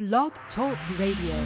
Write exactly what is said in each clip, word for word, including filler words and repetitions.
Blog Talk Radio.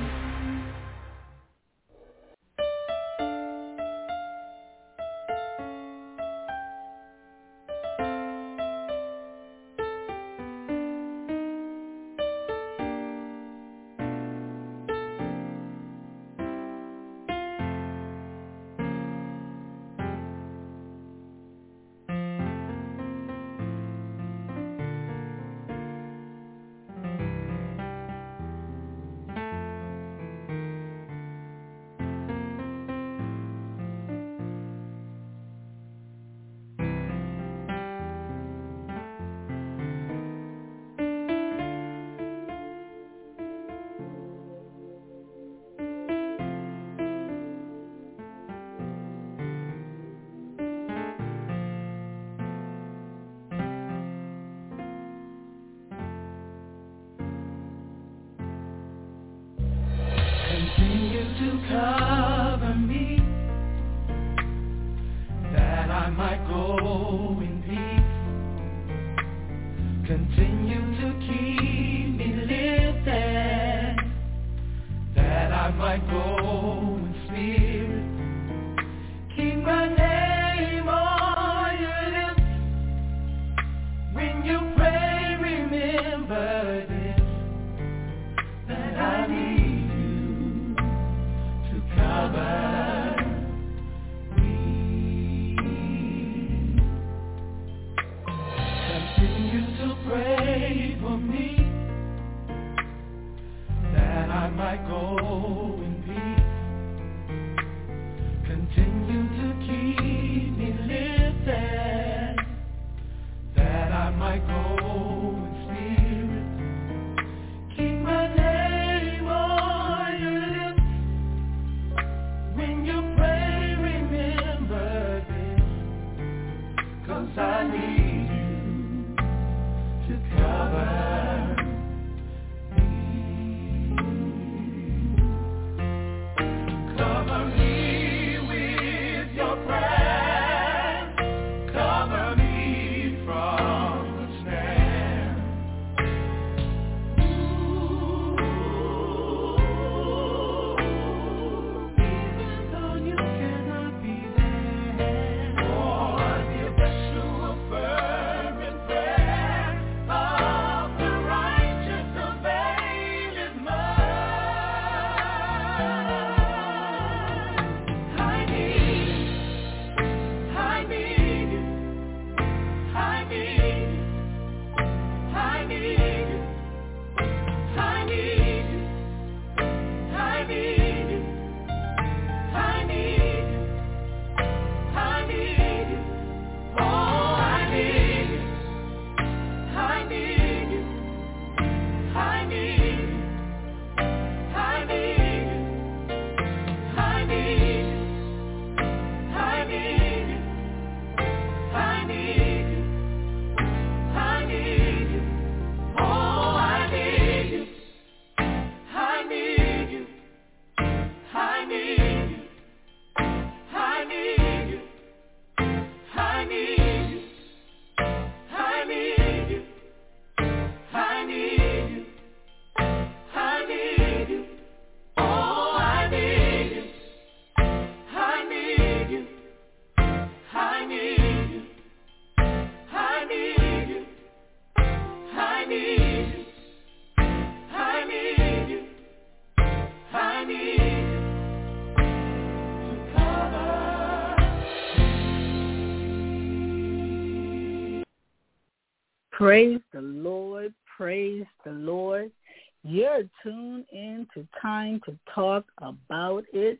Praise the Lord, praise the Lord. You're tuned in to Time to Talk About It,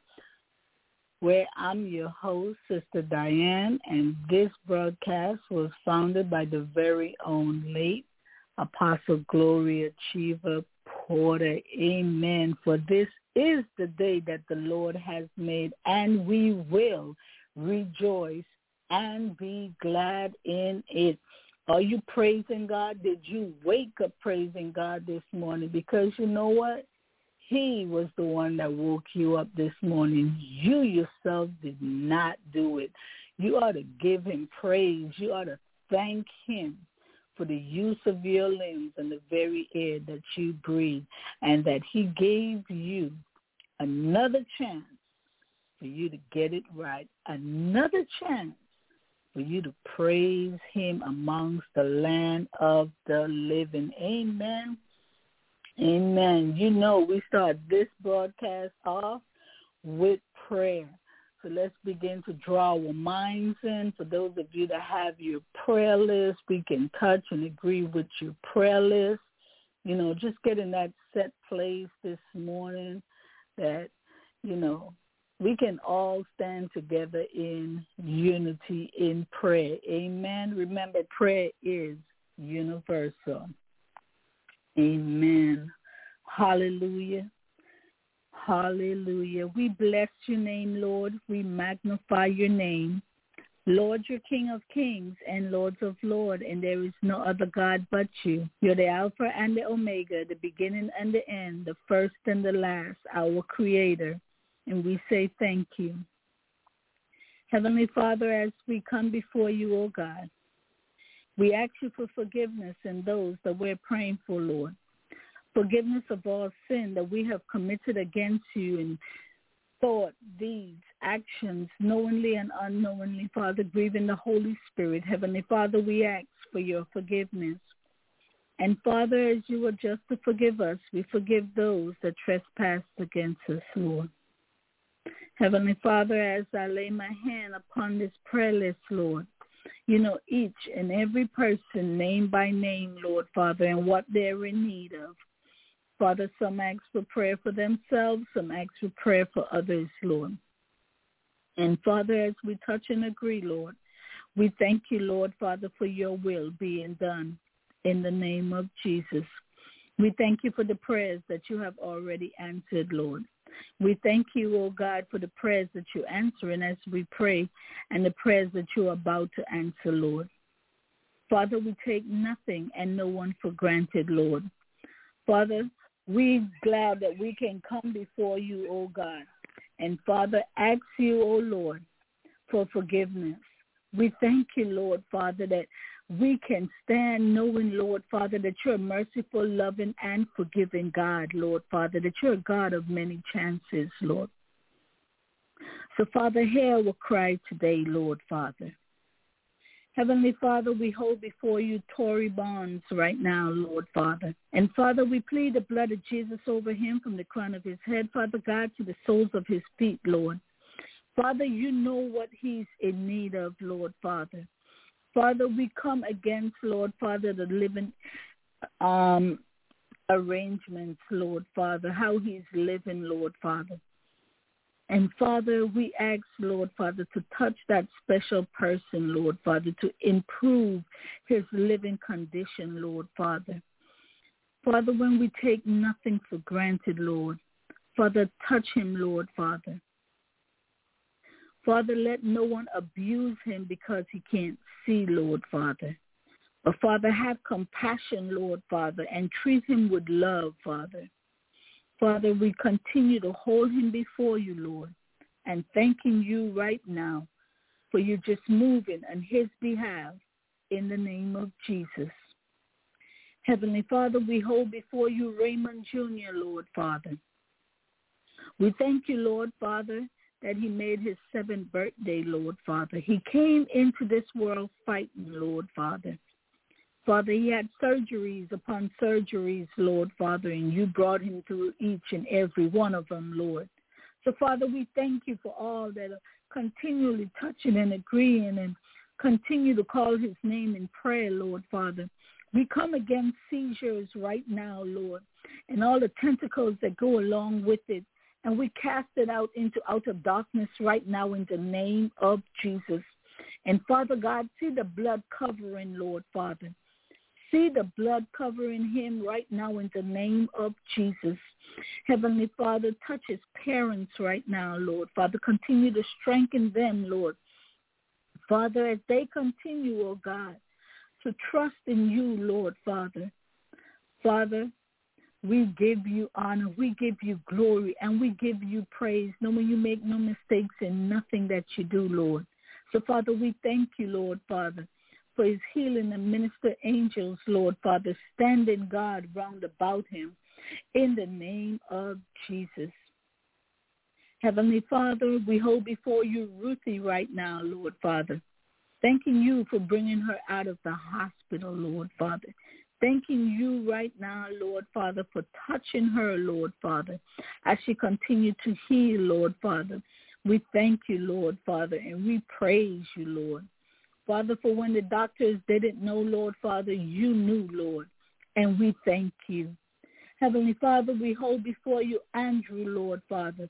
where I'm your host, Sister Diane, and this broadcast was founded by the very own late Apostle Gloria Chiva Porter. Amen. For this is the day that the Lord has made, and we will rejoice and be glad in it. Are you praising God? Did you wake up praising God this morning? Because you know what? He was the one that woke you up this morning. You yourself did not do it. You ought to give him praise. You ought to thank him for the use of your limbs and the very air that you breathe, and that he gave you another chance for you to get it right, another chance for you to praise him amongst the land of the living. Amen. Amen. You know, we start this broadcast off with prayer. So let's begin to draw our minds in. For those of you that have your prayer list, we can touch and agree with your prayer list. You know, just get in that set place this morning that, you know, we can all stand together in unity in prayer. Amen. Remember, prayer is universal. Amen. Hallelujah. Hallelujah. We bless your name, Lord. We magnify your name. Lord, you're King of kings and Lords of lords, and there is no other God but you. You're the Alpha and the Omega, the beginning and the end, the first and the last, our Creator. And we say thank you. Heavenly Father, as we come before you, O God, we ask you for forgiveness in those that we're praying for, Lord. Forgiveness of all sin that we have committed against you in thought, deeds, actions, knowingly and unknowingly, Father, grieving the Holy Spirit. Heavenly Father, we ask for your forgiveness. And Father, as you are just to forgive us, we forgive those that trespass against us, Lord. Heavenly Father, as I lay my hand upon this prayer list, Lord, you know each and every person name by name, Lord Father, and what they're in need of. Father, some ask for prayer for themselves, some ask for prayer for others, Lord. And Father, as we touch and agree, Lord, we thank you, Lord Father, for your will being done in the name of Jesus. We thank you for the prayers that you have already answered, Lord. We thank you, oh God, for the prayers that you're answering as we pray and the prayers that you're about to answer, Lord. Father, we take nothing and no one for granted, Lord. Father, we're glad that we can come before you, oh God, and Father, ask you, oh Lord, for forgiveness. We thank you, Lord Father, that we can stand knowing, Lord Father, that you're a merciful, loving, and forgiving God, Lord Father, that you're a God of many chances, Lord. So, Father, hear our cry today, Lord Father. Heavenly Father, we hold before you Tory Bonds right now, Lord Father. And Father, we plead the blood of Jesus over him from the crown of his head, Father God, to the soles of his feet, Lord. Father, you know what he's in need of, Lord Father. Father, we come against, Lord Father, the living um, arrangements, Lord Father, how he's living, Lord Father. And Father, we ask, Lord Father, to touch that special person, Lord Father, to improve his living condition, Lord Father. Father, when we take nothing for granted, Lord, Father, touch him, Lord Father. Father, let no one abuse him because he can't see, Lord Father. But Father, have compassion, Lord Father, and treat him with love, Father. Father, we continue to hold him before you, Lord, and thanking you right now for you just moving on his behalf in the name of Jesus. Heavenly Father, we hold before you Raymond Junior, Lord Father. We thank you, Lord Father, that he made his seventh birthday, Lord Father. He came into this world fighting, Lord Father. Father, he had surgeries upon surgeries, Lord Father, and you brought him through each and every one of them, Lord. So, Father, we thank you for all that are continually touching and agreeing and continue to call his name in prayer, Lord Father. We come against seizures right now, Lord, and all the tentacles that go along with it. And we cast it out into outer darkness right now in the name of Jesus. And Father God, see the blood covering, Lord Father. See the blood covering him right now in the name of Jesus. Heavenly Father, touch his parents right now, Lord Father. Continue to strengthen them, Lord. Father, as they continue, oh God, to trust in you, Lord Father. Father, we give you honor, we give you glory, and we give you praise, knowing you make no mistakes in nothing that you do, Lord. So, Father, we thank you, Lord Father, for his healing and minister angels, Lord Father, standing guard round about him in the name of Jesus. Heavenly Father, we hold before you Ruthie right now, Lord Father, thanking you for bringing her out of the hospital, Lord Father. Thanking you right now, Lord Father, for touching her, Lord Father, as she continued to heal, Lord Father. We thank you, Lord Father, and we praise you, Lord. Father, for when the doctors didn't know, Lord Father, you knew, Lord, and we thank you. Heavenly Father, we hold before you Andrew, Lord Father.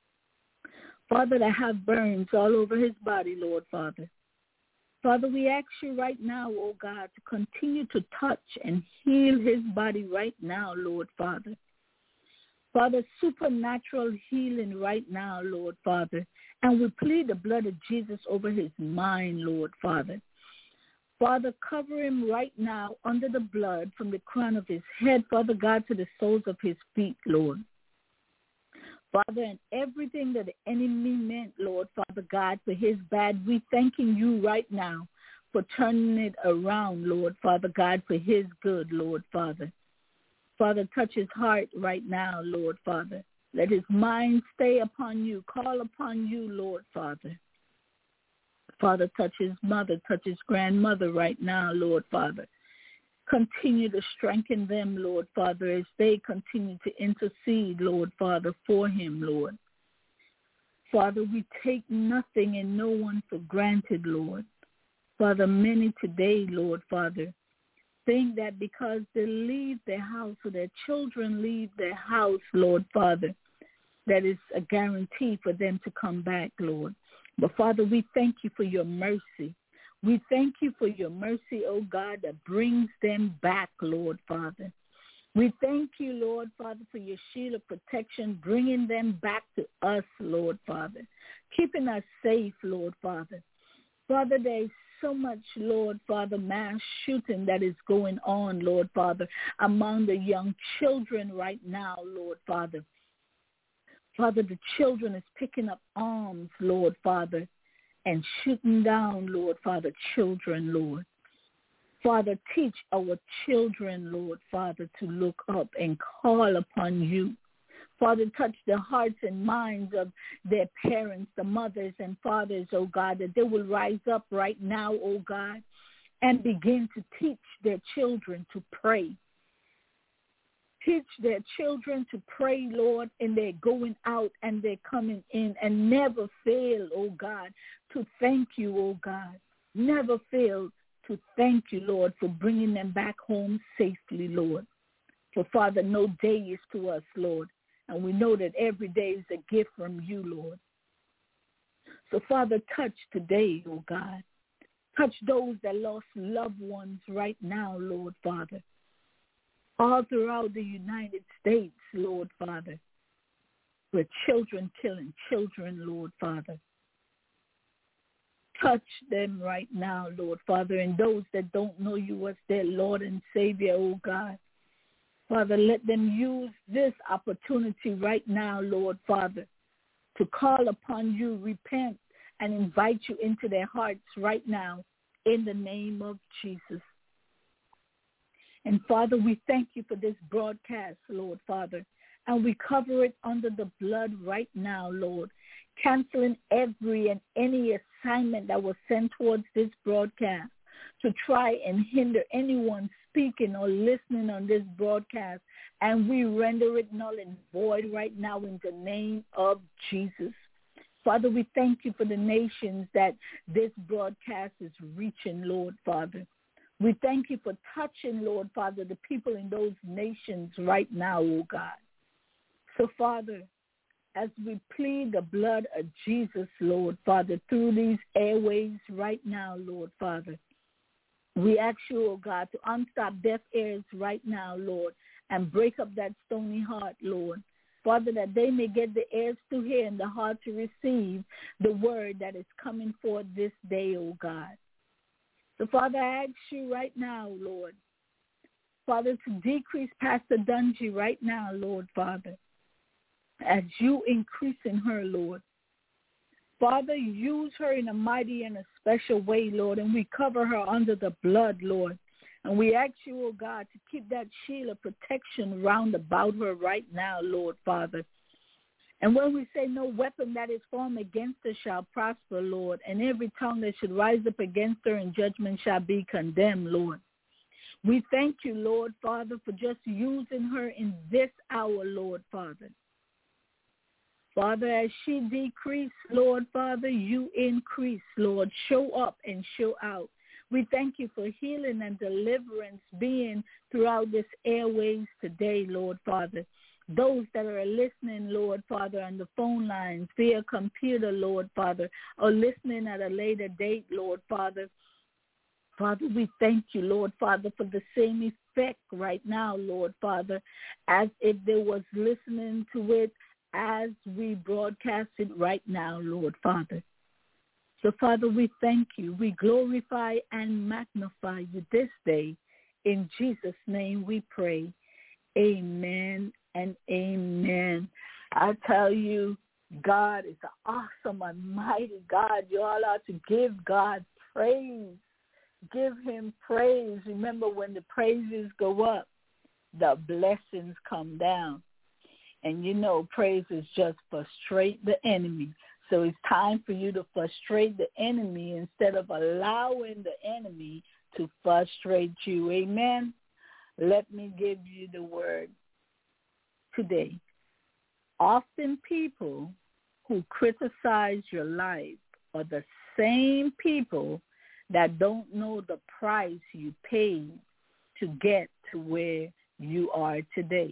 Father, that have burns all over his body, Lord Father. Father, we ask you right now, oh God, to continue to touch and heal his body right now, Lord Father. Father, supernatural healing right now, Lord Father. And we plead the blood of Jesus over his mind, Lord Father. Father, cover him right now under the blood from the crown of his head, Father God, to the soles of his feet, Lord. Father, and everything that the enemy meant, Lord, Father God, for his bad, we thanking you right now for turning it around, Lord, Father God, for his good, Lord, Father. Father, touch his heart right now, Lord, Father. Let his mind stay upon you. Call upon you, Lord, Father. Father, touch his mother, touch his grandmother right now, Lord, Father. Continue to strengthen them, Lord Father, as they continue to intercede, Lord Father, for him, Lord. Father, we take nothing and no one for granted, Lord. Father, many today, Lord Father, think that because they leave their house or their children leave their house, Lord Father, that is a guarantee for them to come back, Lord. But Father, we thank you for your mercy. We thank you for your mercy, oh God, that brings them back, Lord Father. We thank you, Lord Father, for your shield of protection, bringing them back to us, Lord Father, keeping us safe, Lord Father. Father, there is so much, Lord Father, mass shooting that is going on, Lord Father, among the young children right now, Lord Father. Father, the children is picking up arms, Lord Father, and shooting down, Lord Father, children, Lord. Father, teach our children, Lord Father, to look up and call upon you. Father, touch the hearts and minds of their parents, the mothers and fathers, oh God, that they will rise up right now, oh God, and begin to teach their children to pray. Teach their children to pray, Lord, and they're going out and they're coming in, and never fail, oh God, to thank you, oh God. Never fail to thank you, Lord, for bringing them back home safely, Lord. For, Father, no day is to us, Lord, and we know that every day is a gift from you, Lord. So, Father, touch today, oh God. Touch those that lost loved ones right now, Lord, Father. All throughout the United States, Lord Father, where children killing children, Lord Father. Touch them right now, Lord Father, and those that don't know you as their Lord and Savior, oh God. Father, let them use this opportunity right now, Lord Father, to call upon you, repent, and invite you into their hearts right now in the name of Jesus. And, Father, we thank you for this broadcast, Lord, Father, and we cover it under the blood right now, Lord, canceling every and any assignment that was sent towards this broadcast to try and hinder anyone speaking or listening on this broadcast, and we render it null and void right now in the name of Jesus. Father, we thank you for the nations that this broadcast is reaching, Lord, Father. We thank you for touching, Lord, Father, the people in those nations right now, oh God. So, Father, as we plead the blood of Jesus, Lord, Father, through these airways right now, Lord, Father, we ask you, oh God, to unstop deaf ears right now, Lord, and break up that stony heart, Lord. Father, that they may get the ears to hear and the heart to receive the word that is coming forth this day, oh God. So, Father, I ask you right now, Lord, Father, to decrease Pastor Dungy right now, Lord, Father, as you increase in her, Lord. Father, use her in a mighty and a special way, Lord, and we cover her under the blood, Lord. And we ask you, oh God, to keep that shield of protection round about her right now, Lord, Father. And when we say no weapon that is formed against her shall prosper, Lord, and every tongue that should rise up against her in judgment shall be condemned, Lord. We thank you, Lord, Father, for just using her in this hour, Lord, Father. Father, as she decrease, Lord, Father, you increase, Lord. Show up and show out. We thank you for healing and deliverance being throughout this airways today, Lord, Father. Those that are listening, Lord, Father, on the phone lines, via computer, Lord, Father, or listening at a later date, Lord, Father. Father, we thank you, Lord, Father, for the same effect right now, Lord, Father, as if they was listening to it as we broadcast it right now, Lord, Father. So, Father, we thank you. We glorify and magnify you this day. In Jesus' name we pray. Amen and amen. I tell you, God is an awesome and mighty God. You all ought to give God praise. Give him praise. Remember, when the praises go up, the blessings come down. And you know, praises just frustrate the enemy. So it's time for you to frustrate the enemy instead of allowing the enemy to frustrate you. Amen. Let me give you the word today. Often people who criticize your life are the same people that don't know the price you paid to get to where you are today.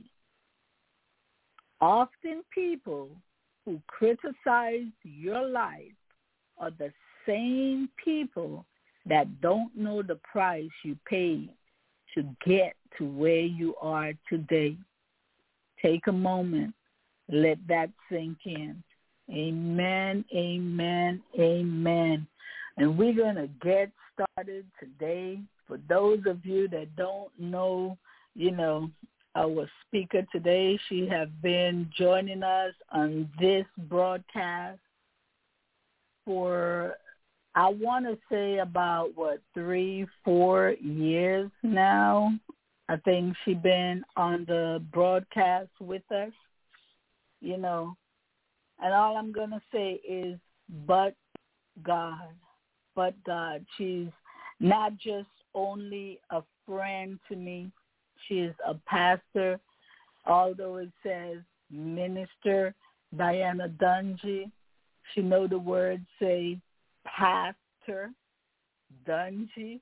Often people who criticize your life are the same people that don't know the price you paid to get to where you are today. Take a moment. Let that sink in. Amen, amen, amen. And we're going to get started today. For those of you that don't know, you know, our speaker today, she has been joining us on this broadcast for, I want to say about, what, three, four years now. I think she's been on the broadcast with us, you know. And all I'm going to say is, but God, but God. She's not just only a friend to me. She is a pastor, although it says Minister Diana Dungy. She know the word say Pastor Dungy.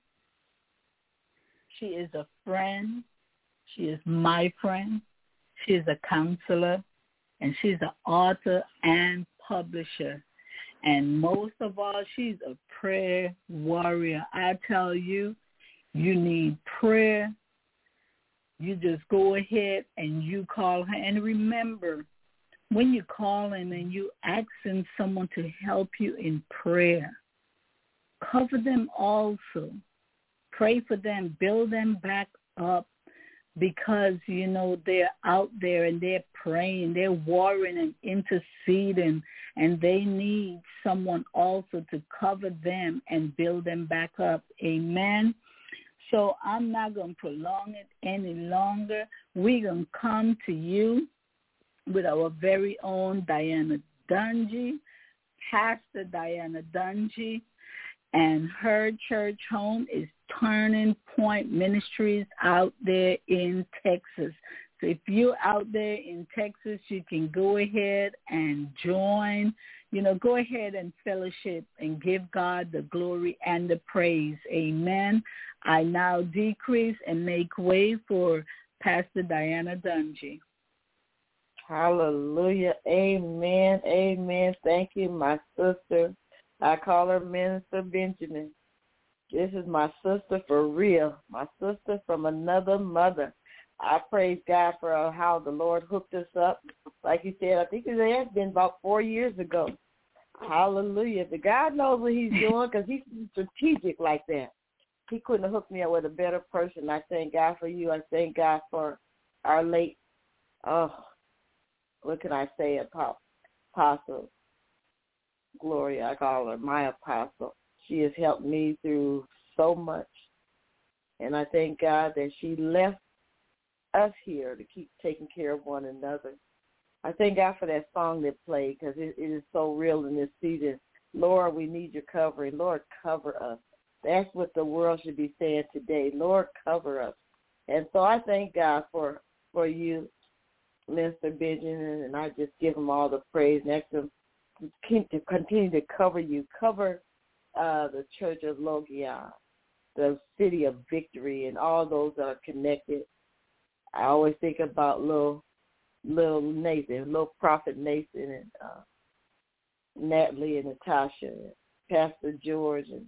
She is a friend. She is my friend. She is a counselor, and she's an author and publisher. And most of all, she's a prayer warrior. I tell you, you need prayer. You just go ahead and you call her. And remember, when you call in and you asking someone to help you in prayer, cover them also. Pray for them. Build them back up, because, you know, they're out there and they're praying. They're warring and interceding, and they need someone also to cover them and build them back up. Amen. So I'm not going to prolong it any longer. We're going to come to you with our very own Diana Dungy, Pastor Diana Dungy, and her church home is Turning Point Ministries out there in Texas. So if you're out there in Texas, you can go ahead and join. You know, go ahead and fellowship and give God the glory and the praise. Amen. I now decrease and make way for Pastor Diana Dungy. Hallelujah. Amen. Amen. Thank you, my sister. I call her Minister Benjamin. This is my sister for real, my sister from another mother. I praise God for how the Lord hooked us up. Like you said, I think it has been about four years ago. Hallelujah. But God knows what he's doing, because he's strategic like that. He couldn't have hooked me up with a better person. I thank God for you. I thank God for our late, oh, what can I say, Apostle Gloria, I call her my apostle. She has helped me through so much. And I thank God that she left us here to keep taking care of one another. I thank God for that song that played because it, it is so real in this season. Lord, we need your covering. Lord, cover us. That's what the world should be saying today. Lord, cover us. And so I thank God for, for you, Mister Benjamin, and I just give him all the praise and ask him to continue to cover you. Cover uh, the Church of Logia, the City of Victory, and all those that are connected. I always think about little, little Nathan, little Prophet Nathan, and uh, Natalie and Natasha, and Pastor George, and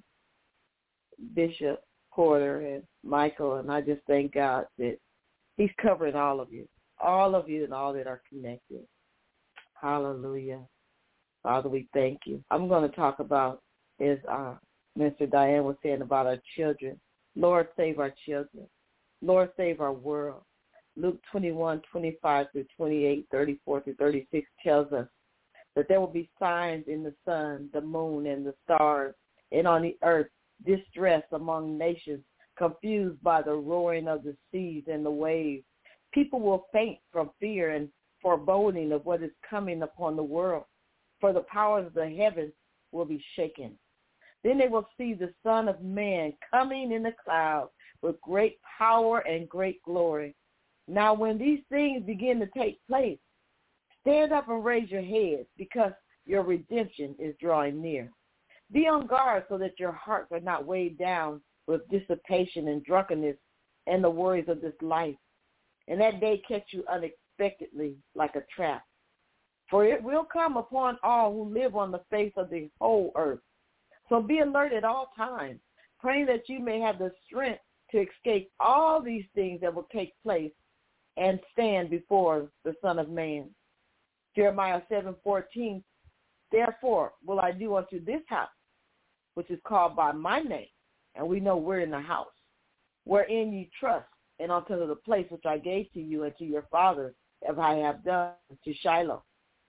Bishop Porter, and Michael, and I just thank God that he's covering all of you, all of you and all that are connected. Hallelujah. Father, we thank you. I'm going to talk about, as uh, Mister Diane was saying, about our children. Lord, save our children. Lord, save our world. Luke twenty-one, twenty-five through twenty-eight, thirty-four through thirty-six tells us that there will be signs in the sun, the moon, and the stars, and on the earth, distress among nations, confused by the roaring of the seas and the waves. People will faint from fear and foreboding of what is coming upon the world, for the powers of the heavens will be shaken. Then they will see the Son of Man coming in the clouds with great power and great glory. Now, when these things begin to take place, stand up and raise your heads, because your redemption is drawing near. Be on guard so that your hearts are not weighed down with dissipation and drunkenness and the worries of this life, and that day catch you unexpectedly like a trap. For it will come upon all who live on the face of the whole earth. So be alert at all times, praying that you may have the strength to escape all these things that will take place and stand before the Son of Man. Jeremiah seven fourteen, therefore will I do unto this house, which is called by my name, and we know we're in the house, wherein ye trust, and unto the place which I gave to you and to your fathers, as I have done to Shiloh.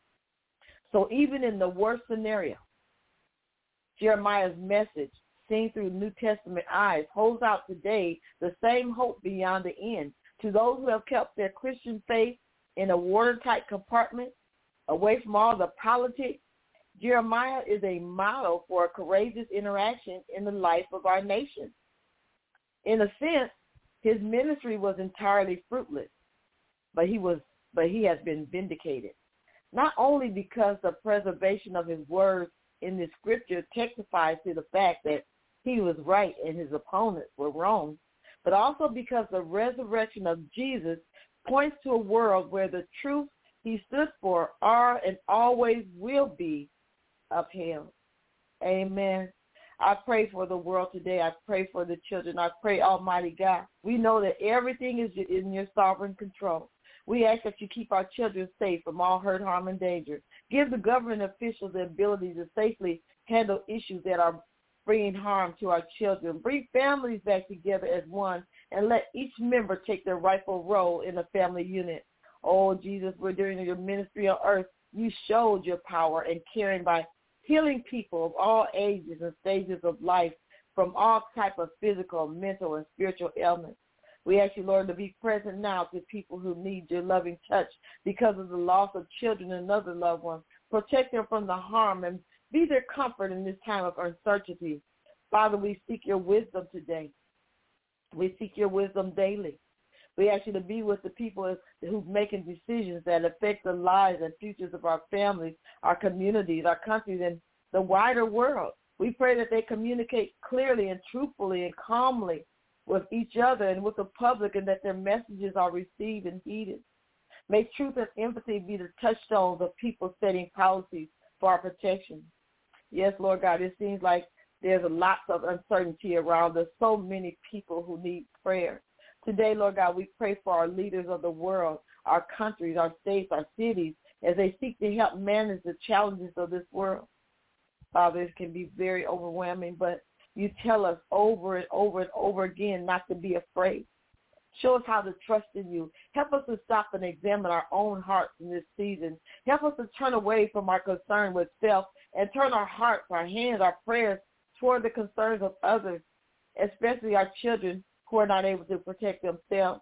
So even in the worst scenario, Jeremiah's message, seen through New Testament eyes, holds out today the same hope beyond the end. To those who have kept their Christian faith in a watertight compartment, away from all the politics, Jeremiah is a model for a courageous interaction in the life of our nation. In a sense, his ministry was entirely fruitless, but he was, but he has been vindicated. Not only because the preservation of his words in the scripture testifies to the fact that he was right and his opponents were wrong, but also because the resurrection of Jesus points to a world where the truth he stood for are and always will be upheld. Amen. I pray for the world today. I pray for the children. I pray, Almighty God. We know that everything is in your sovereign control. We ask that you keep our children safe from all hurt, harm, and danger. Give the government officials the ability to safely handle issues that are bringing harm to our children. Bring families back together as one, and let each member take their rightful role in the family unit. Oh, Jesus, we're doing your ministry on earth. You showed your power and caring by healing people of all ages and stages of life from all type of physical, mental, and spiritual ailments. We ask you, Lord, to be present now to people who need your loving touch because of the loss of children and other loved ones. Protect them from the harm and be their comfort in this time of uncertainty. Father, we seek your wisdom today. We seek your wisdom daily. We ask you to be with the people who's making decisions that affect the lives and futures of our families, our communities, our countries, and the wider world. We pray that they communicate clearly and truthfully and calmly with each other and with the public, and that their messages are received and heeded. May truth and empathy be the touchstones of people setting policies for our protection. Yes, Lord God, it seems like there's a lot of uncertainty around us, so many people who need prayer. Today, Lord God, we pray for our leaders of the world, our countries, our states, our cities, as they seek to help manage the challenges of this world. Father, it can be very overwhelming, but you tell us over and over and over again not to be afraid. Show us how to trust in you. Help us to stop and examine our own hearts in this season. Help us to turn away from our concern with self and turn our hearts, our hands, our prayers toward the concerns of others, especially our children who are not able to protect themselves.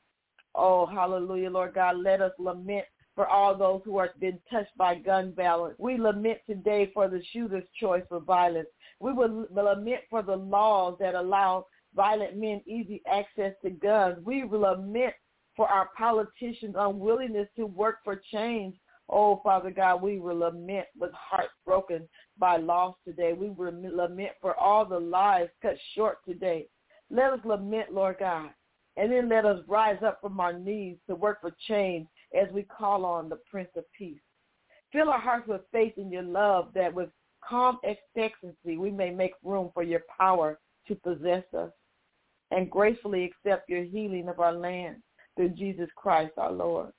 Oh, hallelujah, Lord God. Let us lament for all those who have been touched by gun violence. We lament today for the shooter's choice for violence. We will lament for the laws that allow violent men easy access to guns. We will lament for our politicians' unwillingness to work for change. Oh, Father God, we will lament with hearts broken by loss today. We will lament for all the lives cut short today. Let us lament, Lord God, and then let us rise up from our knees to work for change as we call on the Prince of Peace. Fill our hearts with faith in your love, that with calm expectancy we may make room for your power to possess us, and gracefully accept your healing of our land through Jesus Christ our Lord.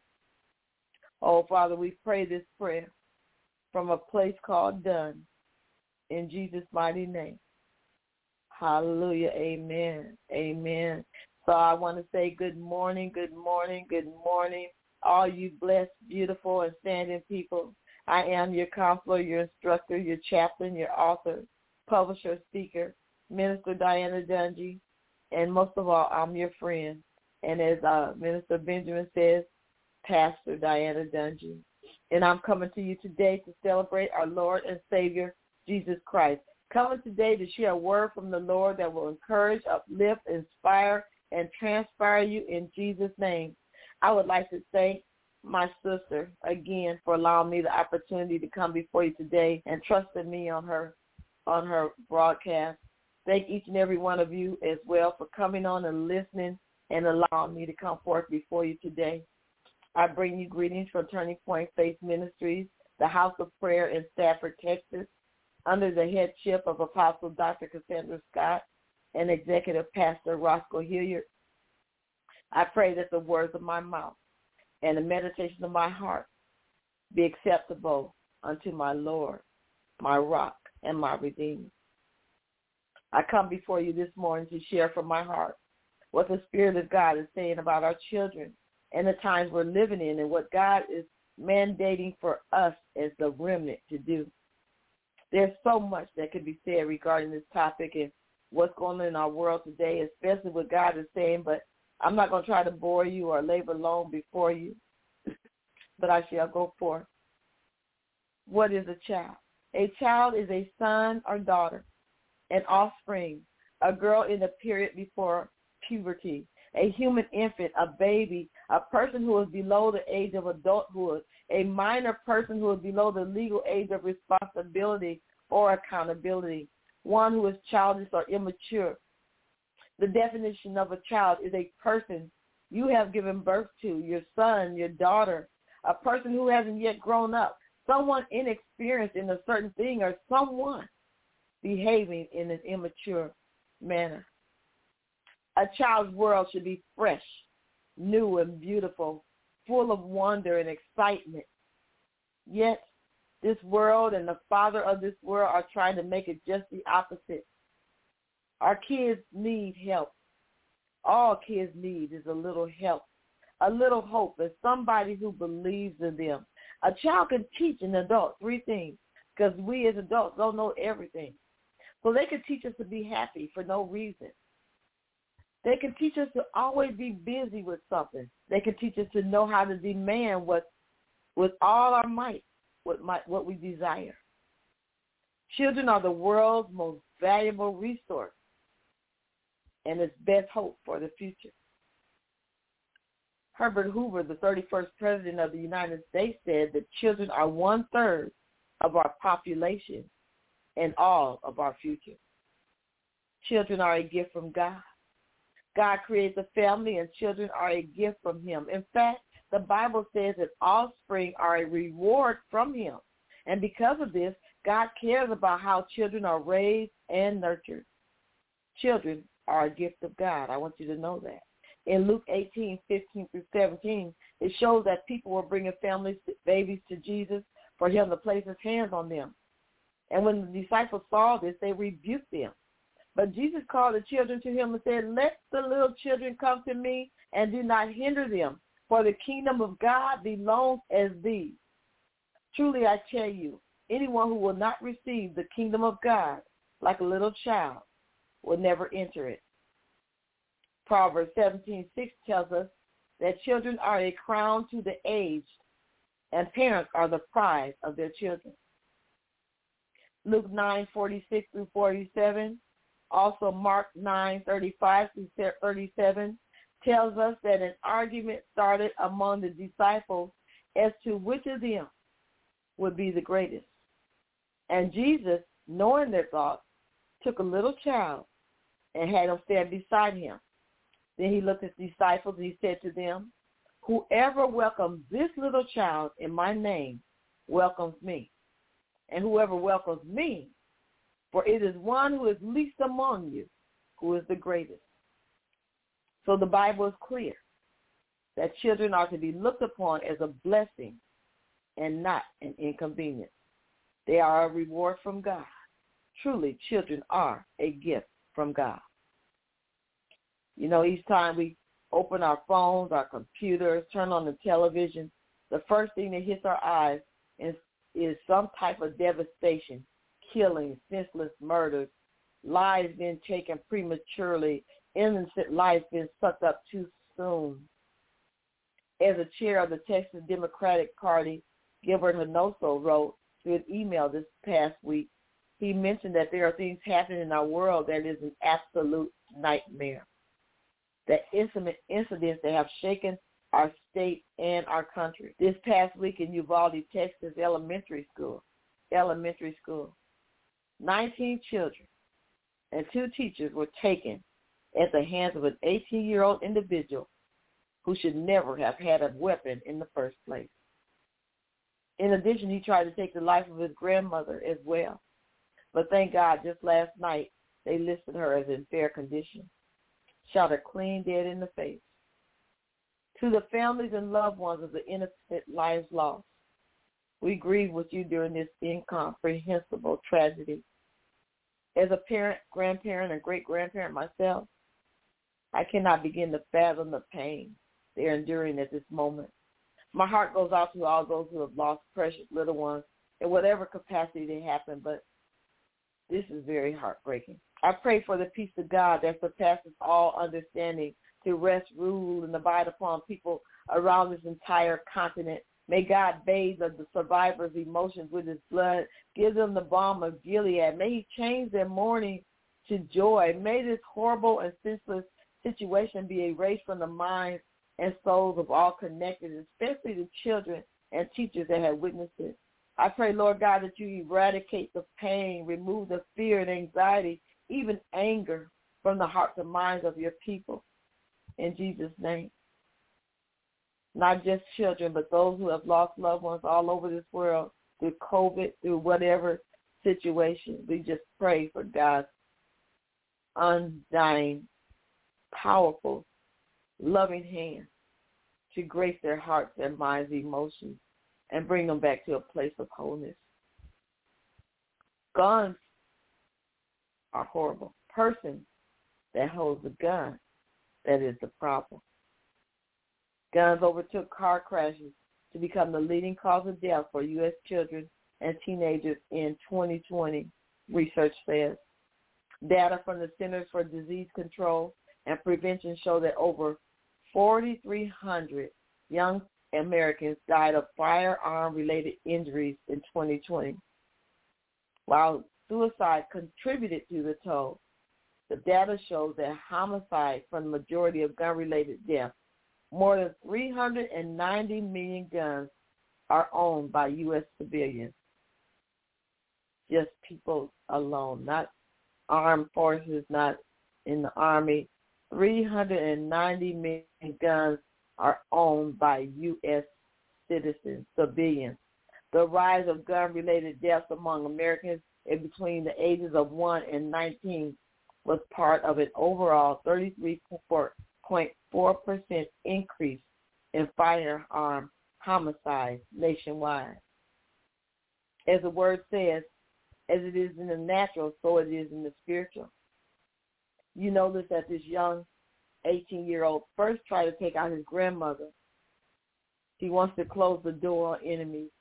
Oh, Father, we pray this prayer from a place called done, in Jesus' mighty name. Hallelujah. Amen. Amen. So I want to say good morning, good morning, good morning, all you blessed, beautiful, and standing people. I am your counselor, your instructor, your chaplain, your author, publisher, speaker, Minister Diana Dungy, and most of all, I'm your friend. And as uh, Minister Benjamin says, Pastor Diana Dungy. And I'm coming to you today to celebrate our Lord and Savior, Jesus Christ. Coming today to share a word from the Lord that will encourage, uplift, inspire, and transpire you in Jesus' name. I would like to thank my sister again for allowing me the opportunity to come before you today and trusting me on her on her broadcast. Thank each and every one of you as well for coming on and listening and allowing me to come forth before you today. I bring you greetings from Turning Point Faith Ministries, the House of Prayer in Stafford, Texas, under the headship of Apostle Doctor Cassandra Scott and Executive Pastor Roscoe Hilliard. I pray that the words of my mouth and the meditation of my heart be acceptable unto my Lord, my rock, and my Redeemer. I come before you this morning to share from my heart what the Spirit of God is saying about our children and the times we're living in and what God is mandating for us as the remnant to do. There's so much that could be said regarding this topic and what's going on in our world today, especially what God is saying, but I'm not going to try to bore you or labor long before you, but I shall go forth. What is a child? A child is a son or daughter, an offspring, a girl in the period before puberty, a human infant, a baby, a person who is below the age of adulthood, a minor person who is below the legal age of responsibility or accountability, one who is childish or immature. The definition of a child is a person you have given birth to, your son, your daughter, a person who hasn't yet grown up, someone inexperienced in a certain thing, or someone behaving in an immature manner. A child's world should be fresh, new, and beautiful, full of wonder and excitement. Yet, this world and the father of this world are trying to make it just the opposite. Our kids need help. All kids need is a little help, a little hope, and somebody who believes in them. A child can teach an adult three things, because we as adults don't know everything. So they can teach us to be happy for no reason. They can teach us to always be busy with something. They can teach us to know how to demand what, with all our might, what, might, what we desire. Children are the world's most valuable resource and its best hope for the future. Herbert Hoover, the thirty-first President of the United States, said that children are one-third of our population and all of our future. Children are a gift from God. God creates a family, and children are a gift from him. In fact, the Bible says that offspring are a reward from him. And because of this, God cares about how children are raised and nurtured. Children are a gift of God. I want you to know that. In Luke eighteen, fifteen through seventeen, it shows that people were bringing families, babies to Jesus for him to place his hands on them. And when the disciples saw this, they rebuked them. But Jesus called the children to him and said, "Let the little children come to me and do not hinder them, for the kingdom of God belongs as these. Truly I tell you, Anyone who will not receive the kingdom of God like a little child will never enter it. Proverbs seventeen six tells us that children are a crown to the aged, and parents are the pride of their children. Luke nine forty-six through forty-seven, also Mark nine thirty-five through thirty-seven, tells us that an argument started among the disciples as to which of them would be the greatest. And Jesus, knowing their thoughts, took a little child and had him stand beside him. Then he looked at the disciples and he said to them, whoever welcomes this little child in my name welcomes me. And whoever welcomes me, for it is one who is least among you who is the greatest. So the Bible is clear that children are to be looked upon as a blessing and not an inconvenience. They are a reward from God. Truly, children are a gift from God. You know, each time we open our phones, our computers, turn on the television, the first thing that hits our eyes is, is some type of devastation, killing, senseless murders, lives being taken prematurely, innocent lives being sucked up too soon. As a chair of the Texas Democratic Party, Gilbert Hinoso wrote through an email this past week, he mentioned that there are things happening in our world that is an absolute nightmare. That incident, incidents that have shaken our state and our country. This past week in Uvalde, Texas, elementary school, elementary school, nineteen children and two teachers were taken at the hands of an eighteen-year-old individual who should never have had a weapon in the first place. In addition, he tried to take the life of his grandmother as well. But thank God, just last night, they listed her as in fair condition. Shot her clean dead in the face. To the families and loved ones of the innocent lives lost, we grieve with you during this incomprehensible tragedy. As a parent, grandparent, and great-grandparent myself, I cannot begin to fathom the pain they're enduring at this moment. My heart goes out to all those who have lost precious little ones in whatever capacity they happen, but this is very heartbreaking. I pray for the peace of God that surpasses all understanding to rest, rule, and abide upon people around this entire continent. May God bathe the survivors' emotions with his blood. Give them the balm of Gilead. May he change their mourning to joy. May this horrible and senseless situation be erased from the minds and souls of all connected, especially the children and teachers that have witnessed it. I pray, Lord God, that you eradicate the pain, remove the fear and anxiety, even anger from the hearts and minds of your people. In Jesus' name. Not just children, but those who have lost loved ones all over this world through COVID, through whatever situation. We just pray for God's undying, powerful, loving hand to grace their hearts, their minds, emotions, and bring them back to a place of wholeness. Guns are horrible. Person that holds a gun, that is the problem. Guns overtook car crashes to become the leading cause of death for U S children and teenagers in twenty twenty, research says. Data from the Centers for Disease Control and Prevention show that over four thousand three hundred young Americans died of firearm-related injuries in twenty twenty. While suicide contributed to the toll, the data shows that homicide from the majority of gun-related deaths, more than three hundred ninety million guns are owned by U S civilians. Just people alone, not armed forces, not in the Army. three hundred ninety million guns are owned by U S citizens, civilians. The rise of gun-related deaths among Americans in between the ages of one and nineteen was part of an overall thirty-three point four percent increase in firearm homicides nationwide. As the word says, as it is in the natural, so it is in the spiritual. You notice that this young eighteen-year-old first tried to take out his grandmother. He wants to close the door on enemies,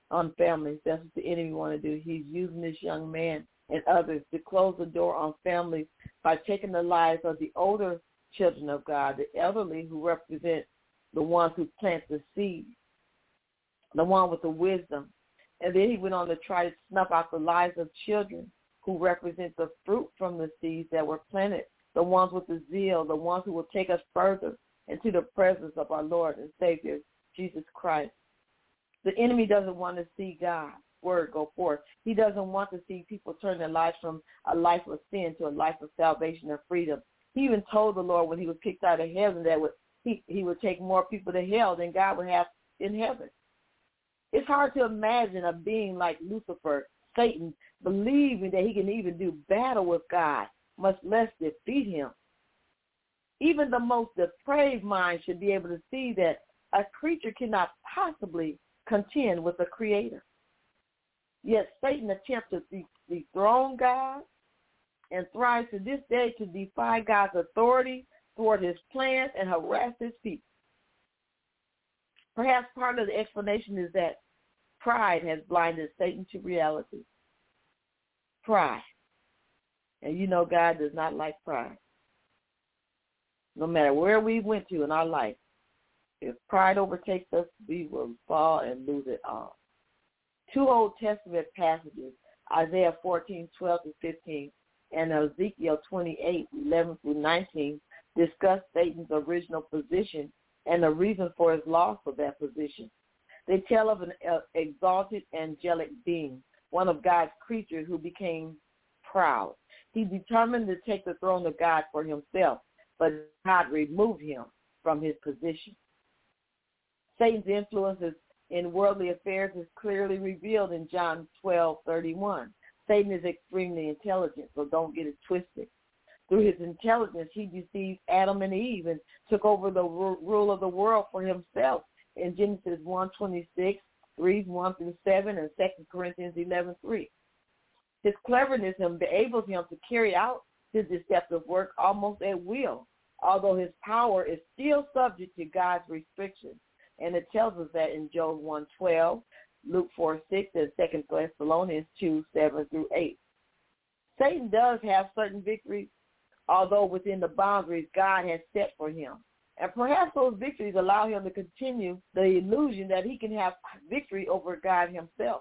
on families. That's what the enemy want to do. He's using this young man and others to close the door on families by taking the lives of the older children of God, the elderly who represent the ones who plant the seed, the one with the wisdom. And then he went on to try to snuff out the lives of children who represent the fruit from the seeds that were planted, the ones with the zeal, the ones who will take us further into the presence of our Lord and Savior, Jesus Christ. The enemy doesn't want to see God's word go forth. He doesn't want to see people turn their lives from a life of sin to a life of salvation and freedom. He even told the Lord when he was kicked out of heaven that would, he, he would take more people to hell than God would have in heaven. It's hard to imagine a being like Lucifer, Satan, believing that he can even do battle with God, much less defeat him. Even the most depraved mind should be able to see that a creature cannot possibly contend with the Creator. Yet Satan attempts to dethrone God and thrives to this day to defy God's authority, thwart his plans, and harass his people. Perhaps part of the explanation is that pride has blinded Satan to reality. Pride. And you know God does not like pride. No matter where we went to in our life, if pride overtakes us, we will fall and lose it all. Two Old Testament passages, Isaiah fourteen, twelve to fifteen, and Ezekiel twenty-eight, eleven through nineteen, discuss Satan's original position and the reason for his loss of that position. They tell of an exalted angelic being, one of God's creatures who became proud. He determined to take the throne of God for himself, but God removed him from his position. Satan's influences in worldly affairs is clearly revealed in John twelve, thirty-one. Satan is extremely intelligent, so don't get it twisted. Through his intelligence, he deceived Adam and Eve and took over the rule of the world for himself in Genesis one twenty-six, three, one through seven, and Second Corinthians eleven, three. His cleverness enables him to carry out his deceptive work almost at will, although his power is still subject to God's restrictions. And it tells us that in Job one twelve, Luke four six, and Second Thessalonians two seven through eight. Satan does have certain victories, although within the boundaries God has set for him. And perhaps those victories allow him to continue the illusion that he can have victory over God himself.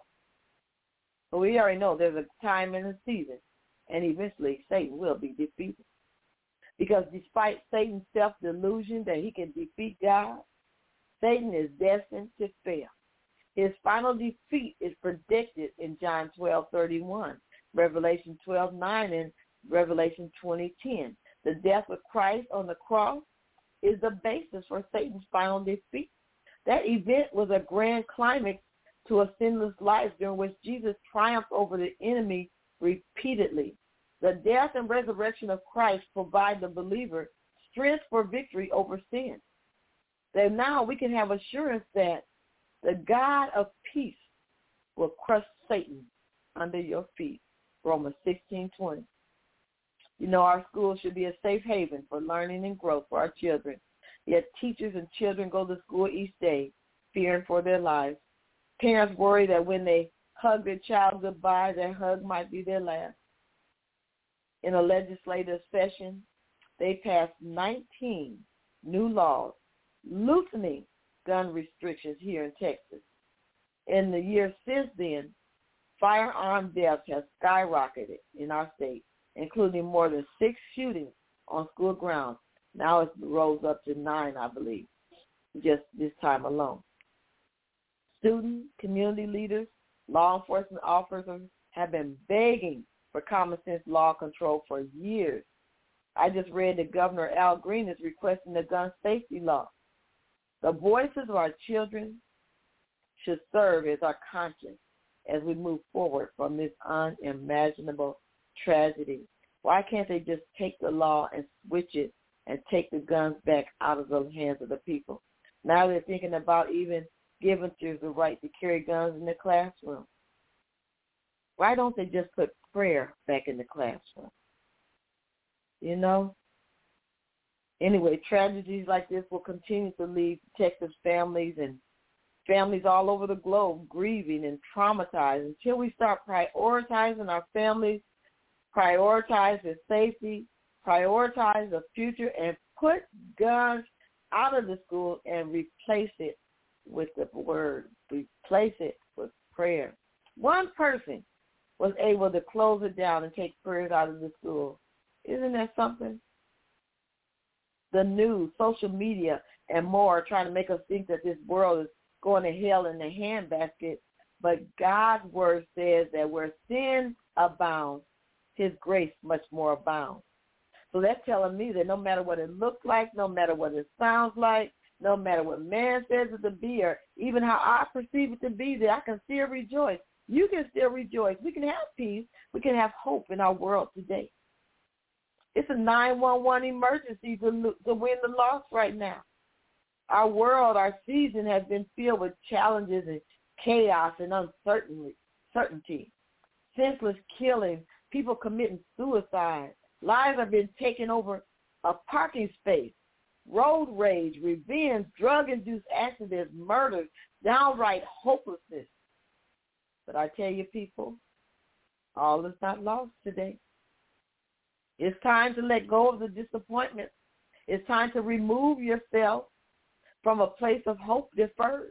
But we already know there's a time and a season, and eventually Satan will be defeated. Because despite Satan's self-delusion that he can defeat God, Satan is destined to fail. His final defeat is predicted in John twelve, thirty-one, Revelation twelve, nine, and Revelation twenty, ten. The death of Christ on the cross is the basis for Satan's final defeat. That event was a grand climax to a sinless life during which Jesus triumphed over the enemy repeatedly. The death and resurrection of Christ provide the believer strength for victory over sin. That now we can have assurance that the God of peace will crush Satan under your feet. Romans sixteen, twenty. You know, our school should be a safe haven for learning and growth for our children. Yet teachers and children go to school each day fearing for their lives. Parents worry that when they hug their child goodbye, that hug might be their last. In a legislative session, they passed nineteen new laws loosening gun restrictions here in Texas. In the years since then, firearm deaths have skyrocketed in our state, including more than six shootings on school grounds. Now it rose up to nine, I believe, just this time alone. Students, community leaders, law enforcement officers have been begging for common sense law control for years. I just read that Governor Al Green is requesting a gun safety law. The voices of our children should serve as our conscience as we move forward from this unimaginable tragedy. Why can't they just take the law and switch it and take the guns back out of the hands of the people? Now they're thinking about even giving teachers the right to carry guns in the classroom. Why don't they just put prayer back in the classroom? You know? Anyway, tragedies like this will continue to leave Texas families and families all over the globe grieving and traumatized. Until we start prioritizing our families, prioritize their safety, prioritize the future, and put guns out of the school and replace it with the word, replace it with prayer. One person was able to close it down and take prayers out of the school. Isn't that something? The news, social media, and more are trying to make us think that this world is going to hell in the handbasket. But God's word says that where sin abounds, his grace much more abounds. So that's telling me that no matter what it looks like, no matter what it sounds like, no matter what man says it to be, or even how I perceive it to be, that I can still rejoice. You can still rejoice. We can have peace. We can have hope in our world today. It's a nine one one emergency to, to win the loss right now. Our world, our season has been filled with challenges and chaos and uncertainty, certainty, senseless killing, people committing suicide. Lives have been taken over a parking space, road rage, revenge, drug-induced accidents, murders, downright hopelessness. But I tell you, people, all is not lost today. It's time to let go of the disappointment. It's time to remove yourself from a place of hope deferred.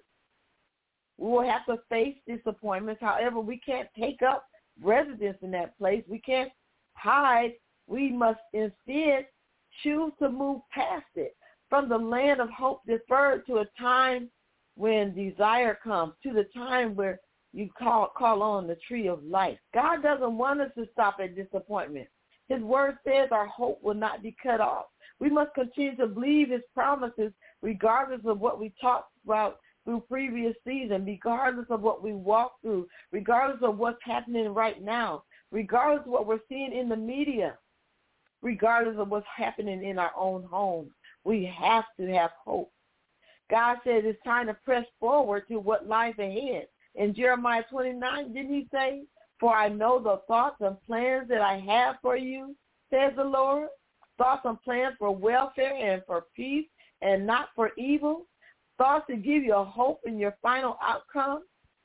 We will have to face disappointments. However, we can't take up residence in that place. We can't hide. We must instead choose to move past it, from the land of hope deferred to a time when desire comes, to the time where you call, call on the tree of life. God doesn't want us to stop at disappointment. His word says our hope will not be cut off. We must continue to believe his promises regardless of what we talked about through previous season, regardless of what we walk through, regardless of what's happening right now, regardless of what we're seeing in the media, regardless of what's happening in our own homes. We have to have hope. God said it's time to press forward to what lies ahead. In Jeremiah twenty-nine, didn't he say, "For I know the thoughts and plans that I have for you, says the Lord, thoughts and plans for welfare and for peace and not for evil, thoughts to give you a hope in your final outcome.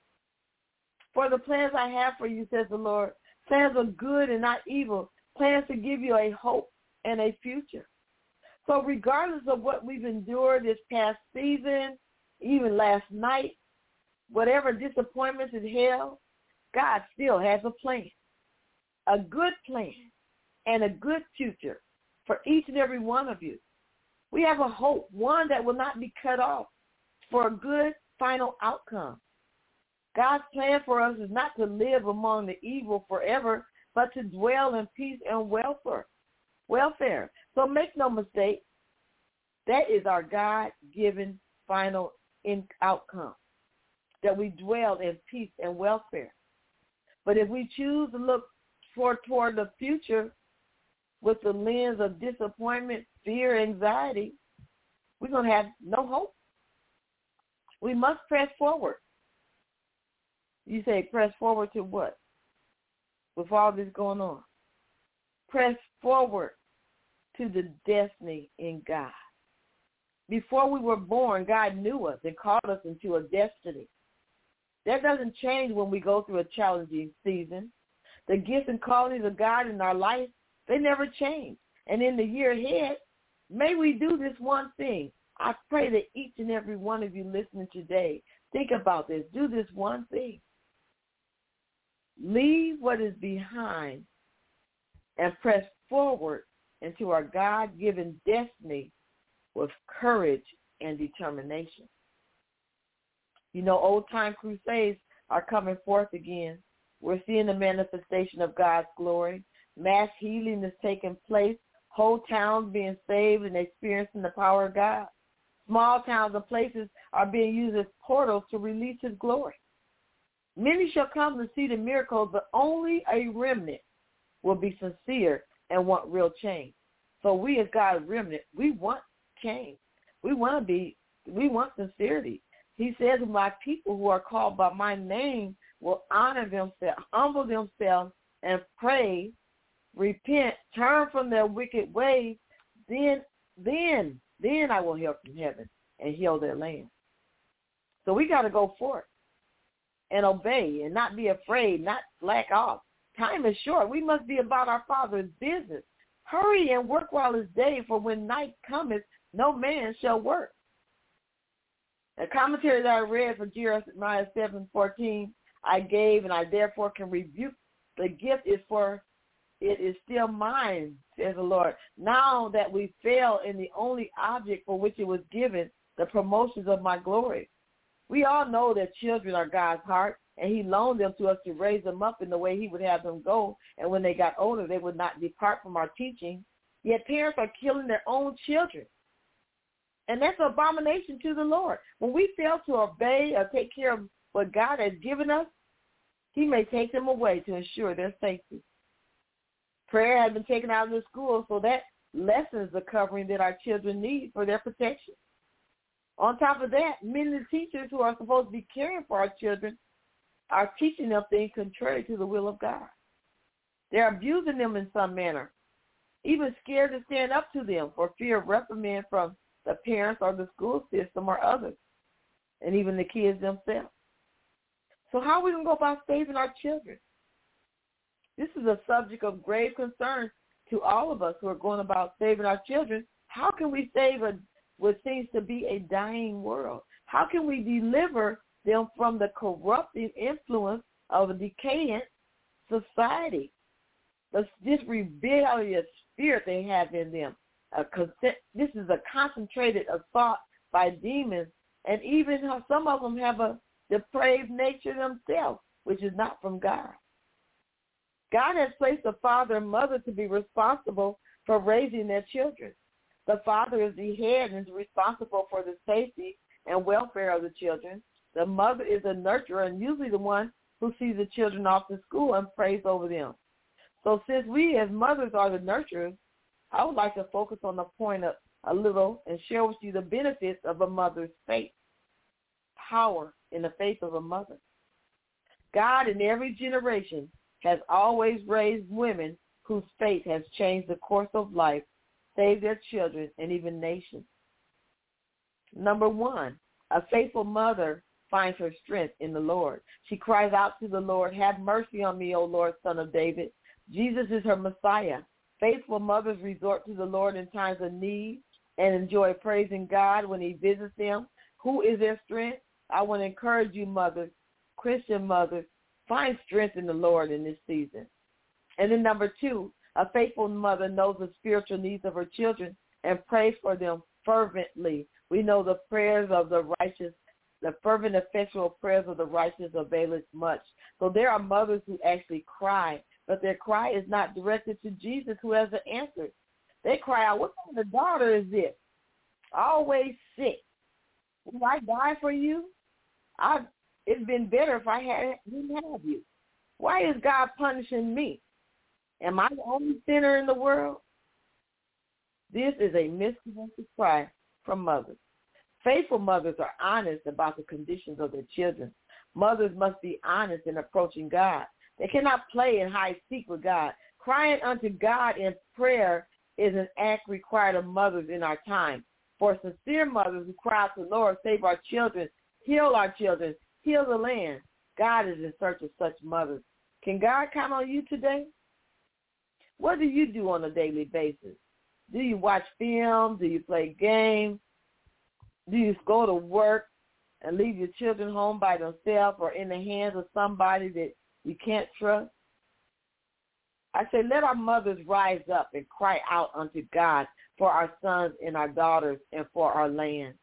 For the plans I have for you, says the Lord, plans are good and not evil, plans to give you a hope and a future." So regardless of what we've endured this past season, even last night, whatever disappointments in hell, God still has a plan, a good plan, and a good future for each and every one of you. We have a hope, one that will not be cut off, for a good final outcome. God's plan for us is not to live among the evil forever, but to dwell in peace and welfare. Welfare. So make no mistake, that is our God-given final in outcome, that we dwell in peace and welfare. But if we choose to look toward, toward the future with the lens of disappointment, fear, anxiety, we're going to have no hope. We must press forward. You say press forward to what? With all this going on. Press forward to the destiny in God. Before we were born, God knew us and called us into a destiny. That doesn't change when we go through a challenging season. The gifts and callings of God in our life, they never change. And in the year ahead, may we do this one thing. I pray that each and every one of you listening today, think about this. Do this one thing. Leave what is behind and press forward into our God-given destiny with courage and determination. You know, old-time crusades are coming forth again. We're seeing the manifestation of God's glory. Mass healing is taking place. Whole towns being saved and experiencing the power of God. Small towns and places are being used as portals to release his glory. Many shall come to see the miracles, but only a remnant will be sincere and want real change. So we as God's remnant, we want change. We want to be, we want sincerity. He says, my people who are called by my name will honor themselves, humble themselves, and pray, repent, turn from their wicked ways. Then, then, then I will hear from heaven and heal their land. So we got to go forth and obey and not be afraid, not slack off. Time is short. We must be about our Father's business. Hurry and work while it's day, for when night cometh, no man shall work. The commentary that I read for Jeremiah seven fourteen, I gave, and I therefore can rebuke. The gift is for, it is still mine, says the Lord. Now that we fail in the only object for which it was given, the promotions of my glory. We all know that children are God's heart, and he loaned them to us to raise them up in the way he would have them go, and when they got older, they would not depart from our teaching. Yet parents are killing their own children. And that's an abomination to the Lord. When we fail to obey or take care of what God has given us, he may take them away to ensure their safety. Prayer has been taken out of the school, so that lessens the covering that our children need for their protection. On top of that, many of the teachers who are supposed to be caring for our children are teaching them things contrary to the will of God. They're abusing them in some manner, even scared to stand up to them for fear of reprimand from the parents or the school system or others, and even the kids themselves. So how are we going to go about saving our children? This is a subject of grave concern to all of us who are going about saving our children. How can we save a, what seems to be a dying world? How can we deliver them from the corrupting influence of a decaying society? This rebellious spirit they have in them. A, this is a concentrated assault by demons, and even how some of them have a depraved nature themselves, which is not from God. God has placed the father and mother to be responsible for raising their children. The father is the head and is responsible for the safety and welfare of the children. The mother is a nurturer and usually the one who sees the children off to school and prays over them. So since we as mothers are the nurturers, I would like to focus on the point of, a little and share with you the benefits of a mother's faith, power in the faith of a mother. God in every generation has always raised women whose faith has changed the course of life, saved their children, and even nations. Number one, a faithful mother finds her strength in the Lord. She cries out to the Lord, "Have mercy on me, O Lord, Son of David." Jesus is her Messiah. Faithful mothers resort to the Lord in times of need and enjoy praising God when he visits them. Who is their strength? I want to encourage you, mothers, Christian mothers, find strength in the Lord in this season. And then number two, a faithful mother knows the spiritual needs of her children and prays for them fervently. We know the prayers of the righteous, the fervent, effectual prayers of the righteous availeth much. So there are mothers who actually cry, but their cry is not directed to Jesus, who has the answer. They cry out, "What kind of daughter is this? Always sick. Will I die for you? I. It's been better if I had, didn't have you. Why is God punishing me? Am I the only sinner in the world?" This is a misguided cry from mothers. Faithful mothers are honest about the conditions of their children. Mothers must be honest in approaching God. They cannot play and hide seek with God. Crying unto God in prayer is an act required of mothers in our time. For sincere mothers who cry out to the Lord, save our children, heal our children, heal the land. God is in search of such mothers. Can God count on you today? What do you do on a daily basis? Do you watch film? Do you play games? Do you go to work and leave your children home by themselves or in the hands of somebody that you can't trust? I say, let our mothers rise up and cry out unto God for our sons and our daughters and for our land.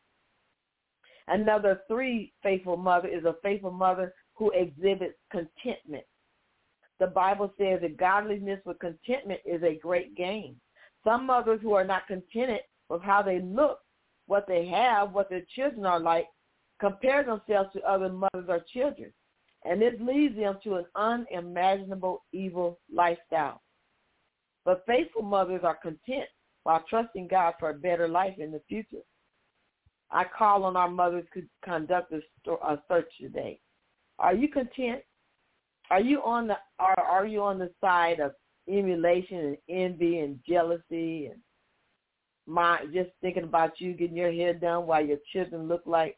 Another three faithful mother is a faithful mother who exhibits contentment. The Bible says that godliness with contentment is a great gain. Some mothers who are not contented with how they look, what they have, what their children are like, compare themselves to other mothers or children. And this leads them to an unimaginable evil lifestyle. But faithful mothers are content while trusting God for a better life in the future. I call on our mothers to conduct a search today. Are you content? Are you on the are, are you on the side of emulation and envy and jealousy and my, just thinking about you getting your hair done while your children look like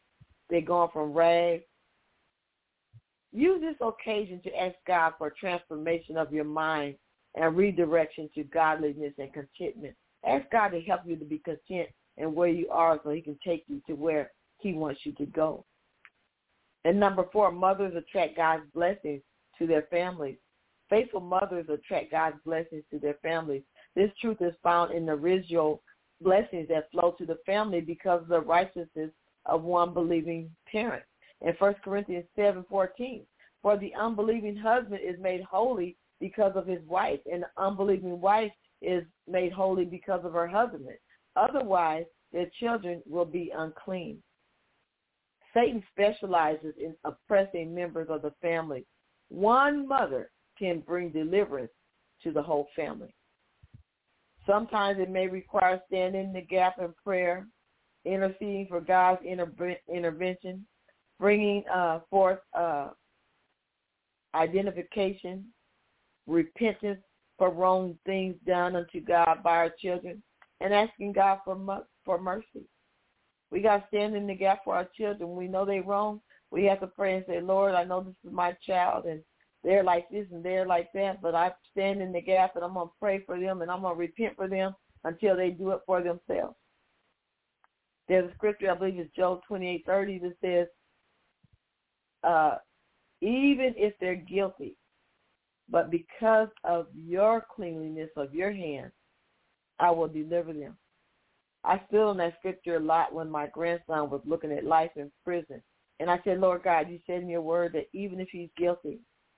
They're going from rags. Use this occasion to ask God for transformation of your mind and redirection to godliness and contentment. Ask God to help you to be content in where you are so he can take you to where he wants you to go. And number four, mothers attract God's blessings to their families. Faithful mothers attract God's blessings to their families. This truth is found in the residual blessings that flow to the family because of the righteousness of one believing parent. In First Corinthians seven fourteen, for the unbelieving husband is made holy because of his wife, and the unbelieving wife is made holy because of her husband. Otherwise, their children will be unclean. Satan specializes in oppressing members of the family. One mother can bring deliverance to the whole family. Sometimes it may require standing in the gap in prayer, interceding for God's inter- intervention, bringing uh, forth uh, identification, repentance for wrong things done unto God by our children, and asking God for mu- for mercy. We got to stand in the gap for our children. We know they're wrong. We have to pray and say, Lord, I know this is my child, and they're like this and they're like that, but I stand in the gap, and I'm going to pray for them, and I'm going to repent for them until they do it for themselves. There's a scripture, I believe it's Job twenty-eight thirty, that says, uh, even if they're guilty, but because of your cleanliness of your hands, I will deliver them. I stood on that scripture a lot when my grandson was looking at life in prison. And I said, Lord God, you said in your word that even if he's guilty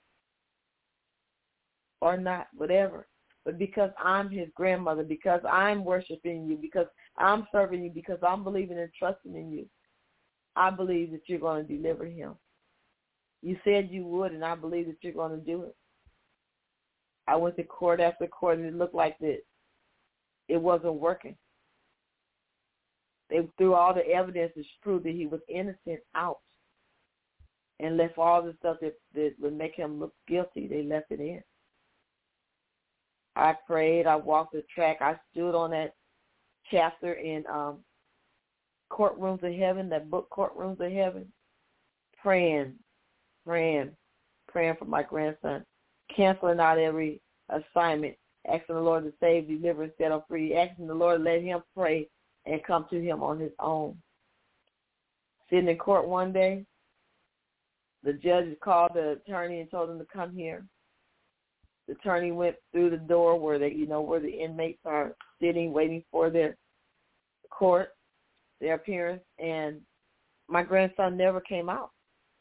or not, whatever, but because I'm his grandmother, because I'm worshiping you, because I'm serving you, because I'm believing and trusting in you, I believe that you're going to deliver him. You said you would, and I believe that you're going to do it. I went to court after court, and it looked like that it wasn't working. They threw all the evidence to prove that he was innocent out and left all the stuff that, that would make him look guilty. They left it in. I prayed. I walked the track. I stood on that chapter in um, Courtrooms of Heaven, that book, Courtrooms of Heaven, praying, praying, praying for my grandson, canceling out every assignment, asking the Lord to save, deliver, and set him free, asking the Lord to let him pray and come to him on his own. Sitting in court one day, the judge called the attorney and told him to come here. The attorney went through the door where they, you know, where the inmates are sitting, waiting for their court, their appearance, and my grandson never came out.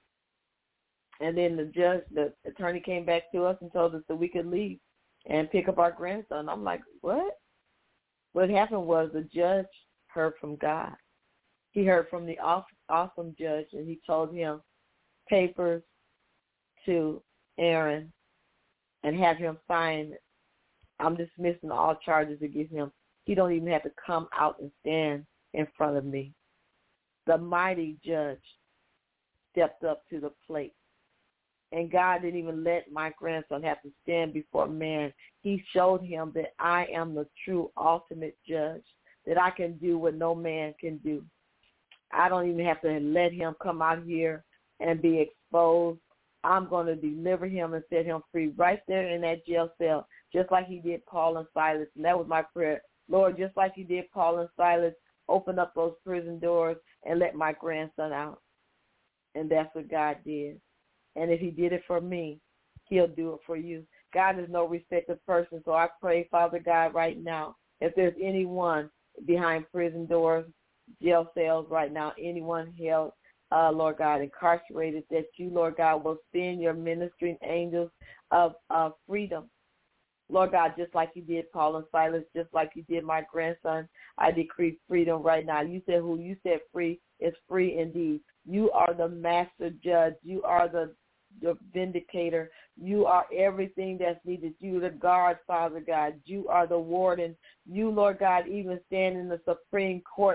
And then the judge, the attorney came back to us and told us that we could leave and pick up our grandson. I'm like, what? What happened was the judge heard from God. He heard from the awesome judge, and he told him papers to Aaron and have him sign, I'm dismissing all charges against him. He don't even have to come out and stand in front of me. The mighty judge stepped up to the plate. And God didn't even let my grandson have to stand before man. He showed him that I am the true ultimate judge, that I can do what no man can do. I don't even have to let him come out here and be exposed. I'm going to deliver him and set him free right there in that jail cell, just like he did Paul and Silas. And that was my prayer. Lord, just like you did Paul and Silas, open up those prison doors and let my grandson out. And that's what God did. And if he did it for me, he'll do it for you. God is no respecter of person. So I pray, Father God, right now, if there's anyone behind prison doors, jail cells right now, anyone held, uh, Lord God, incarcerated, that you, Lord God, will send your ministering angels of, of freedom. Lord God, just like you did Paul and Silas, just like you did my grandson, I decree freedom right now. You said who you set free is free indeed. You are the master judge. You are the, the vindicator. You are everything that's needed. You are the guard, Father God. You are the warden. You, Lord God, even stand in the Supreme Court.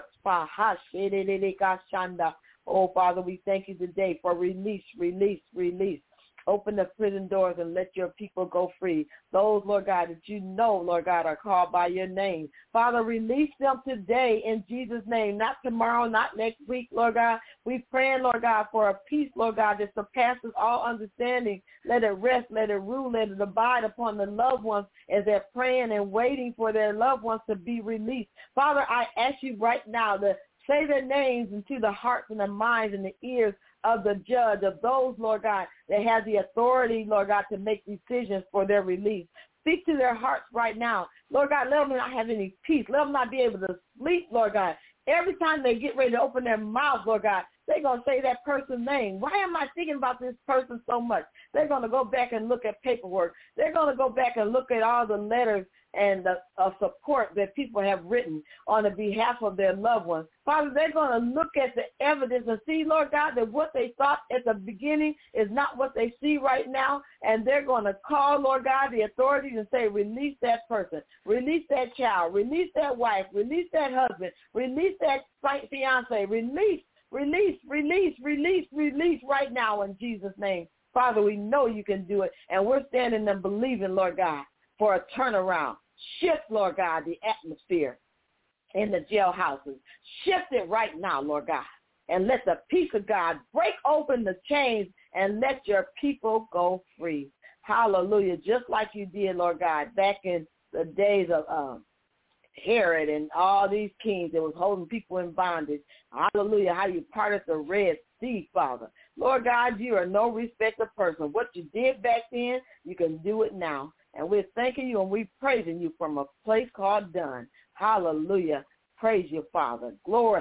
Oh, Father, we thank you today for release, release, release. Open the prison doors and let your people go free. Those, Lord God, that you know, Lord God, are called by your name. Father, release them today in Jesus' name, not tomorrow, not next week, Lord God. We pray, Lord God, for a peace, Lord God, that surpasses all understanding. Let it rest, let it rule, let it abide upon the loved ones as they're praying and waiting for their loved ones to be released. Father, I ask you right now to say their names into the hearts and the minds and the ears of the judge, of those, Lord God, that have the authority, Lord God, to make decisions for their release. Speak to their hearts right now. Lord God, let them not have any peace. Let them not be able to sleep, Lord God. Every time they get ready to open their mouth, Lord God, they're going to say that person's name. Why am I thinking about this person so much? They're going to go back and look at paperwork. They're going to go back and look at all the letters and the uh, support that people have written on the behalf of their loved ones. Father, they're going to look at the evidence and see, Lord God, that what they thought at the beginning is not what they see right now, and they're going to call, Lord God, the authorities and say, release that person, release that child, release that wife, release that husband, release that fiancé, release, release, release, release, release right now in Jesus' name. Father, we know you can do it, and we're standing and believing, Lord God, for a turnaround. Shift, Lord God, the atmosphere in the jailhouses. Shift it right now, Lord God, and let the peace of God break open the chains and let your people go free. Hallelujah. Just like you did, Lord God, back in the days of um, Herod and all these kings that was holding people in bondage. Hallelujah. How you parted the Red Sea, Father. Lord God, you are no respecter of person. What you did back then, you can do it now. And we're thanking you and we're praising you from a place called done. Hallelujah. Praise you, Father. Glory.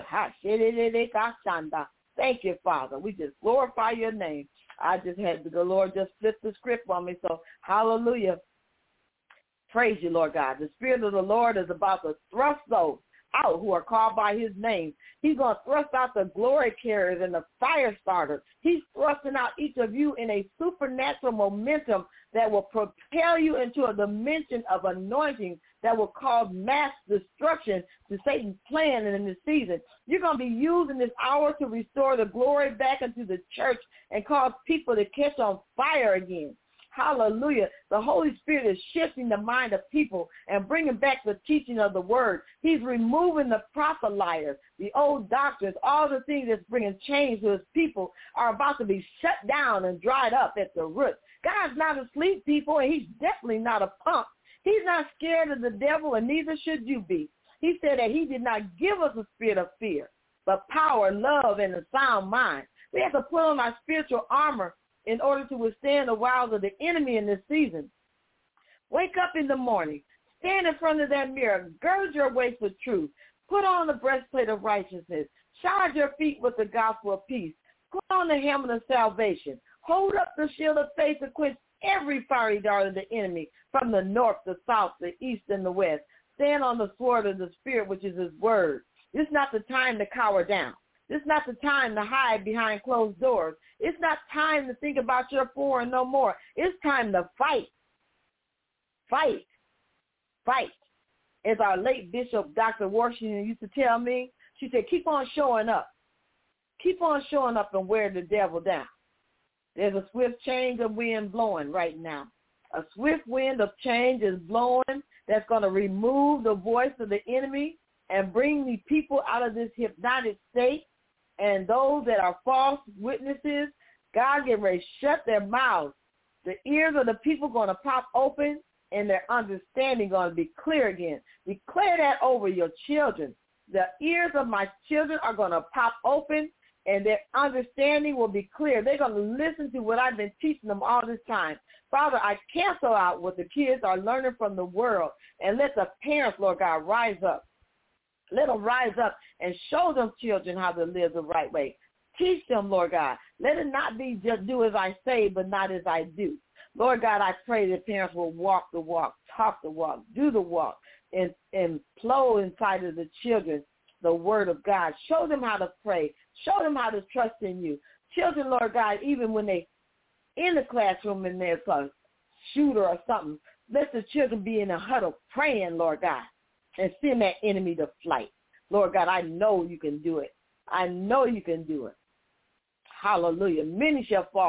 Thank you, Father. We just glorify your name. I just had the Lord just flip the script on me. So, hallelujah. Praise you, Lord God. The Spirit of the Lord is about to thrust those out who are called by his name. He's going to thrust out the glory carriers and the fire starters. He's thrusting out each of you in a supernatural momentum that will propel you into a dimension of anointing that will cause mass destruction to Satan's plan in this season. You're going to be using this hour to restore the glory back into the church and cause people to catch on fire again. Hallelujah. The Holy Spirit is shifting the mind of people and bringing back the teaching of the word. He's removing the proselyters, the old doctors, all the things that's bringing change to his people are about to be shut down and dried up at the root. God's not asleep, people, and he's definitely not a punk. He's not scared of the devil, and neither should you be. He said that he did not give us a spirit of fear, but power, love, and a sound mind. We have to put on our spiritual armor in order to withstand the wiles of the enemy in this season. Wake up in the morning. Stand in front of that mirror. Gird your waist with truth. Put on the breastplate of righteousness. Shod your feet with the gospel of peace. Put on the helmet of salvation. Hold up the shield of faith to quench every fiery dart of the enemy from the north, the south, the east, and the west. Stand on the sword of the Spirit, which is his word. This is not the time to cower down. This is not the time to hide behind closed doors. It's not time to think about your four and no more. It's time to fight. Fight. Fight. As our late Bishop, Doctor Washington, used to tell me, she said, keep on showing up. Keep on showing up and wear the devil down. There's a swift change of wind blowing right now. A swift wind of change is blowing that's going to remove the voice of the enemy and bring the people out of this hypnotic state. And those that are false witnesses, God get ready to shut their mouths. The ears of the people going to pop open and their understanding going to be clear again. Declare that over your children. The ears of my children are going to pop open and their understanding will be clear. They're going to listen to what I've been teaching them all this time. Father, I cancel out what the kids are learning from the world and let the parents, Lord God, rise up. Let them rise up and show them children how to live the right way. Teach them, Lord God. Let it not be just do as I say, but not as I do. Lord God, I pray that parents will walk the walk, talk the walk, do the walk, and, and flow inside of the children the word of God. Show them how to pray. Show them how to trust in you. Children, Lord God, even when they in the classroom and there's a shooter or something, let the children be in a huddle praying, Lord God, and send that enemy to flight. Lord God, I know you can do it. I know you can do it. Hallelujah. Many shall fall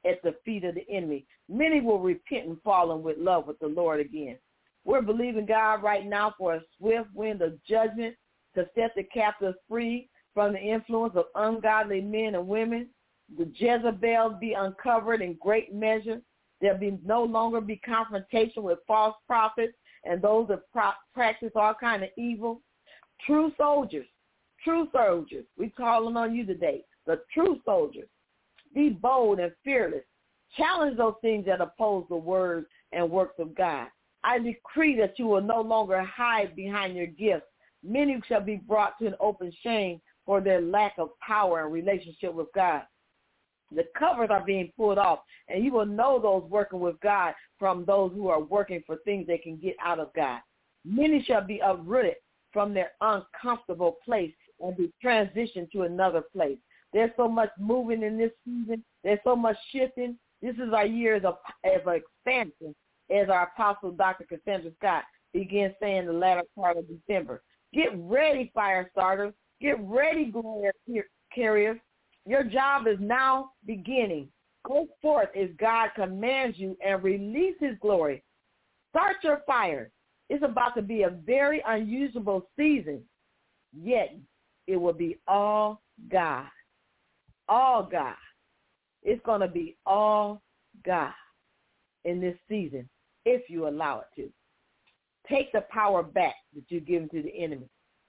at the feet of the enemy. Many will repent and fall in with love with the Lord again. We're believing God right now for a swift wind of judgment to set the captives free from the influence of ungodly men and women. The Jezebels be uncovered in great measure. There'll be no longer be confrontation with false prophets and those that pro- practice all kind of evil. True soldiers, true soldiers, we calling on you today, the true soldiers. Be bold and fearless. Challenge those things that oppose the word and works of God. I decree that you will no longer hide behind your gifts. Many shall be brought to an open shame for their lack of power and relationship with God. The covers are being pulled off, and you will know those working with God from those who are working for things they can get out of God. Many shall be uprooted from their uncomfortable place and be transitioned to another place. There's so much moving in this season. There's so much shifting. This is our years of, of expansion, as our apostle, Doctor Cassandra Scott, began saying the latter part of December. Get ready, fire starters. Get ready, glory carriers. Your job is now beginning. Go forth as God commands you and release his glory. Start your fire. It's about to be a very unusual season, yet it will be all God. All God. It's going to be all God in this season, if you allow it to. Take the power back that you've given to the enemy.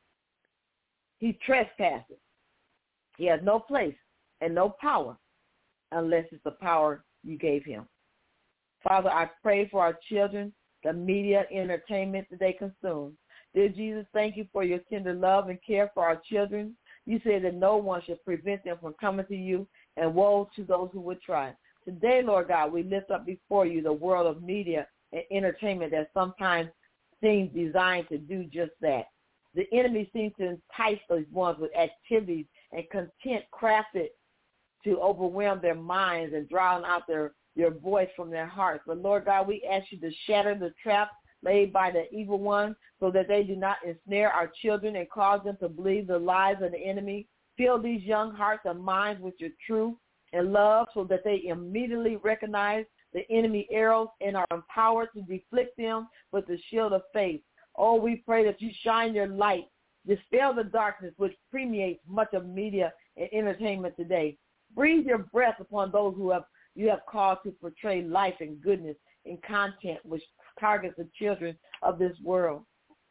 He trespasses. He has no place and no power unless it's the power you gave him. Father, I pray for our children, the media, entertainment that they consume. Dear Jesus, thank you for your tender love and care for our children. You said that no one should prevent them from coming to you, and woe to those who would try. Today, Lord God, we lift up before you the world of media and entertainment that sometimes seems designed to do just that. The enemy seems to entice those ones with activities and content crafted to overwhelm their minds and drown out their, their voice from their hearts. But, Lord God, we ask you to shatter the trap laid by the evil one so that they do not ensnare our children and cause them to believe the lies of the enemy. Fill these young hearts and minds with your truth and love so that they immediately recognize the enemy arrows and are empowered to deflect them with the shield of faith. Oh, we pray that you shine your light, dispel the darkness which permeates much of media and entertainment today. Breathe your breath upon those who have you have called to portray life and goodness in content which targets the children of this world.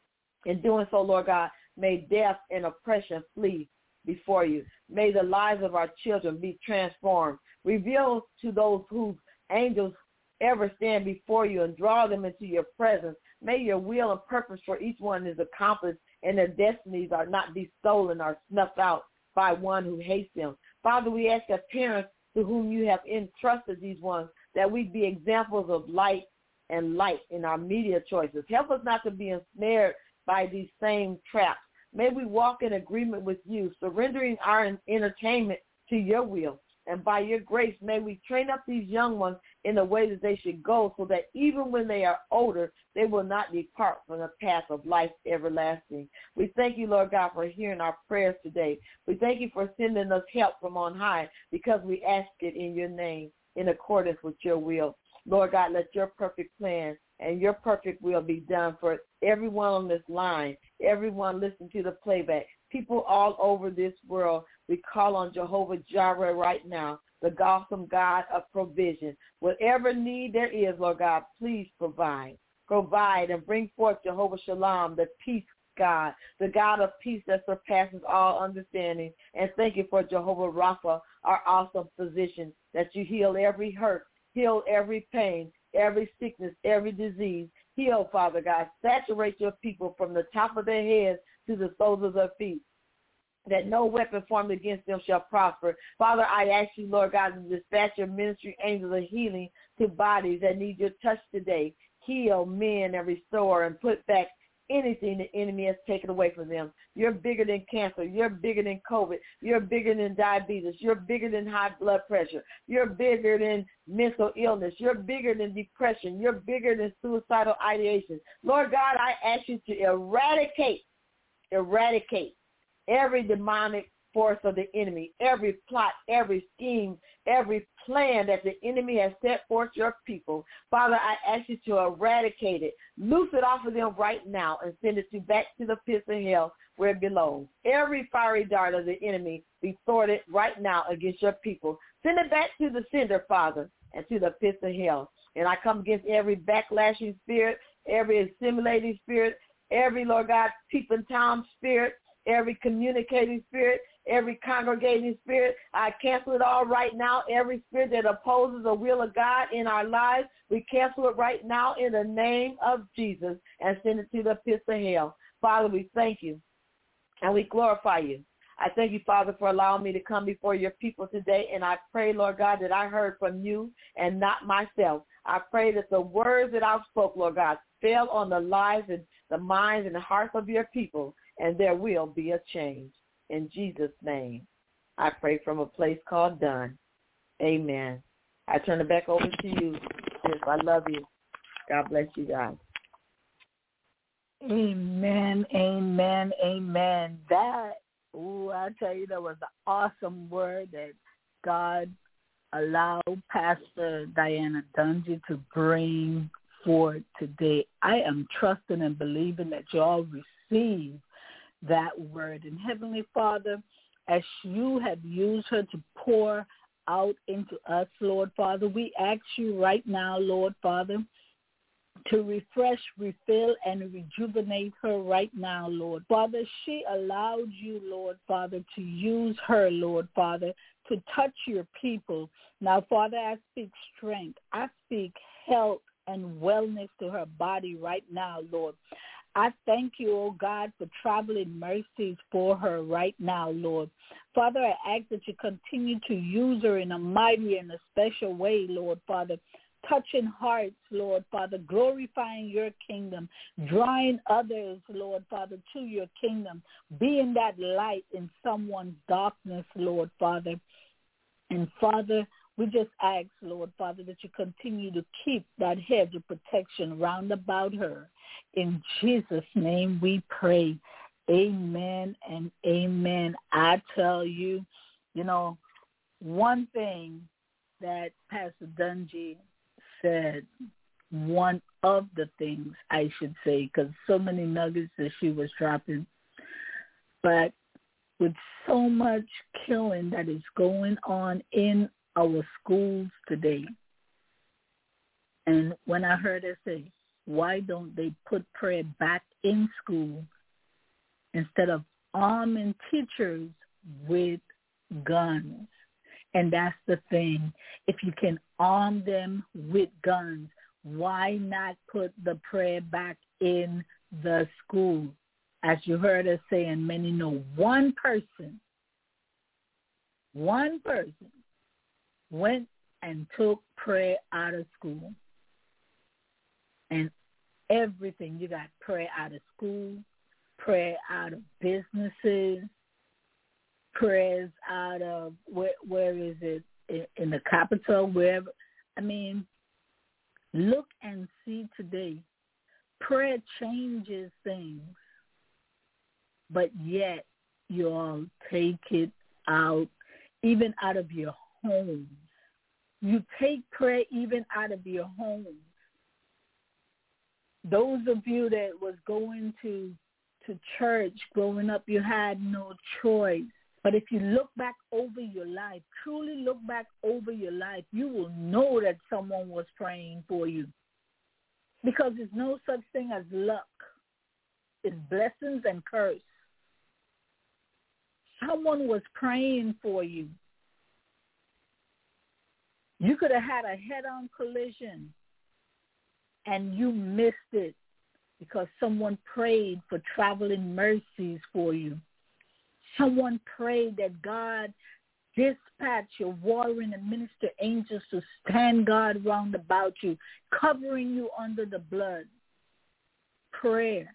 In doing so, Lord God, may death and oppression flee before you. May the lives of our children be transformed. Reveal to those whose angels ever stand before you and draw them into your presence. May your will and purpose for each one is accomplished and their destinies are not be stolen or snuffed out by one who hates them. Father, we ask that parents to whom you have entrusted these ones, that we be examples of light and light in our media choices. Help us not to be ensnared by these same traps. May we walk in agreement with you, surrendering our entertainment to your will. And by your grace, may we train up these young ones in the way that they should go so that even when they are older, they will not depart from the path of life everlasting. We thank you, Lord God, for hearing our prayers today. We thank you for sending us help from on high because we ask it in your name in accordance with your will. Lord God, let your perfect plan and your perfect will be done for everyone on this line, everyone listening to the playback, people all over this world. We call on Jehovah Jireh right now, the awesome God of provision. Whatever need there is, Lord God, please provide. Provide and bring forth Jehovah Shalom, the peace God, the God of peace that surpasses all understanding. And thank you for Jehovah Rapha, our awesome physician, that you heal every hurt, heal every pain, every sickness, every disease. Heal, Father God. Saturate your people from the top of their heads to the soles of their feet, that no weapon formed against them shall prosper. Father, I ask you, Lord God, to dispatch your ministry angels of healing to bodies that need your touch today. Heal, mend, and restore, and put back anything the enemy has taken away from them. You're bigger than cancer. You're bigger than COVID. You're bigger than diabetes. You're bigger than high blood pressure. You're bigger than mental illness. You're bigger than depression. You're bigger than suicidal ideation. Lord God, I ask you to eradicate, eradicate every demonic force of the enemy, every plot, every scheme, every plan that the enemy has set forth your people. Father, I ask you to eradicate it. Loose it off of them right now and send it to back to the pits of hell where it belongs. Every fiery dart of the enemy be thwarted right now against your people. Send it back to the sender, Father, and to the pits of hell. And I come against every backlashing spirit, every assimilating spirit, every, Lord God, peeping Tom spirit, every communicating spirit, every congregating spirit. I cancel it all right now. Every spirit that opposes the will of God in our lives, we cancel it right now in the name of Jesus and send it to the pits of hell. Father, we thank you and we glorify you. I thank you, Father, for allowing me to come before your people today, and I pray, Lord God, that I heard from you and not myself. I pray that the words that I've spoke, Lord God, fell on the lives and the minds and the hearts of your people, and there will be a change. In Jesus' name, I pray from a place called done. Amen. I turn it back over to you, sis. I love you. God bless you guys. Amen, amen, amen. That, ooh, I tell you, that was an awesome word that God allowed Pastor Diana Dungy to bring forth today. I am trusting and believing that y'all receive that word. And Heavenly Father, as you have used her to pour out into us, Lord Father, we ask you right now, Lord Father, to refresh, refill, and rejuvenate her right now, Lord. Father, she allowed you, Lord Father, to use her, Lord Father, to touch your people. Now, Father, I speak strength. I speak health and wellness to her body right now, Lord. I thank you, oh God, for traveling mercies for her right now, Lord. Father, I ask that you continue to use her in a mighty and a special way, Lord Father, touching hearts, Lord Father, glorifying your kingdom, drawing others, Lord Father, to your kingdom, being that light in someone's darkness, Lord Father. And Father, we just ask, Lord Father, that you continue to keep that hedge of protection round about her. In Jesus' name we pray. Amen and amen. I tell you, you know, one thing that Pastor Dungy said, one of the things I should say, because so many nuggets that she was dropping, but with so much killing that is going on in our schools today, and when I heard her say, why don't they put prayer back in school instead of arming teachers with guns? And that's the thing. If you can arm them with guns, why not put the prayer back in the school? As you heard us say, and many know, one person, one person went and took prayer out of school. And everything, you got prayer out of school, prayer out of businesses, prayers out of, where, where is it, in, in the Capitol, wherever. I mean, look and see today. Prayer changes things, but yet you all take it out, even out of your homes. You take prayer even out of your homes. Those of you that was going to to church growing up, you had no choice. But if you look back over your life, truly look back over your life, you will know that someone was praying for you. Because there's no such thing as luck. It's blessings and curse. Someone was praying for you. You could have had a head-on collision and you missed it because someone prayed for traveling mercies for you. Someone prayed that God dispatch your warring and minister angels to stand guard round about you, covering you under the blood. Prayer.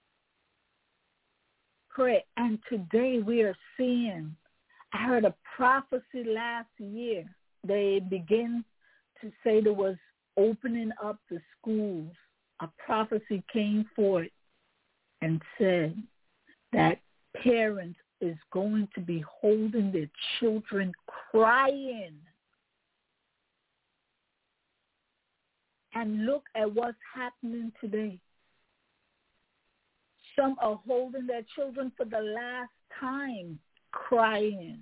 Prayer. And today we are seeing, I heard a prophecy last year. They begin to say there was opening up the schools. A prophecy came forth and said that parents is going to be holding their children crying. And look at what's happening today. Some are holding their children for the last time, crying.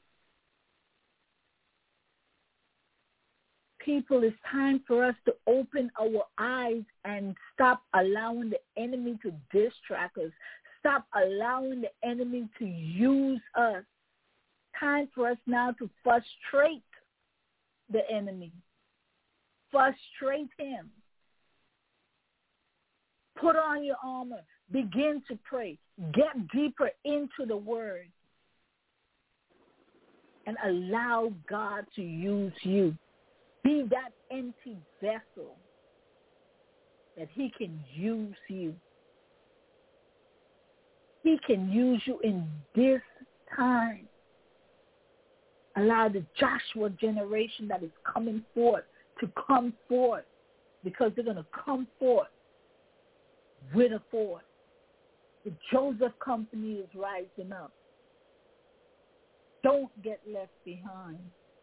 People, it's time for us to open our eyes and stop allowing the enemy to distract us. Stop allowing the enemy to use us. Time for us now to frustrate the enemy. Frustrate him. Put on your armor. Begin to pray. Get deeper into the word. And allow God to use you. Be that empty vessel that he can use you. He can use you in this time. Allow the Joshua generation that is coming forth to come forth, because they're going to come forth with a force. The Joseph Company is rising up. Don't get left behind.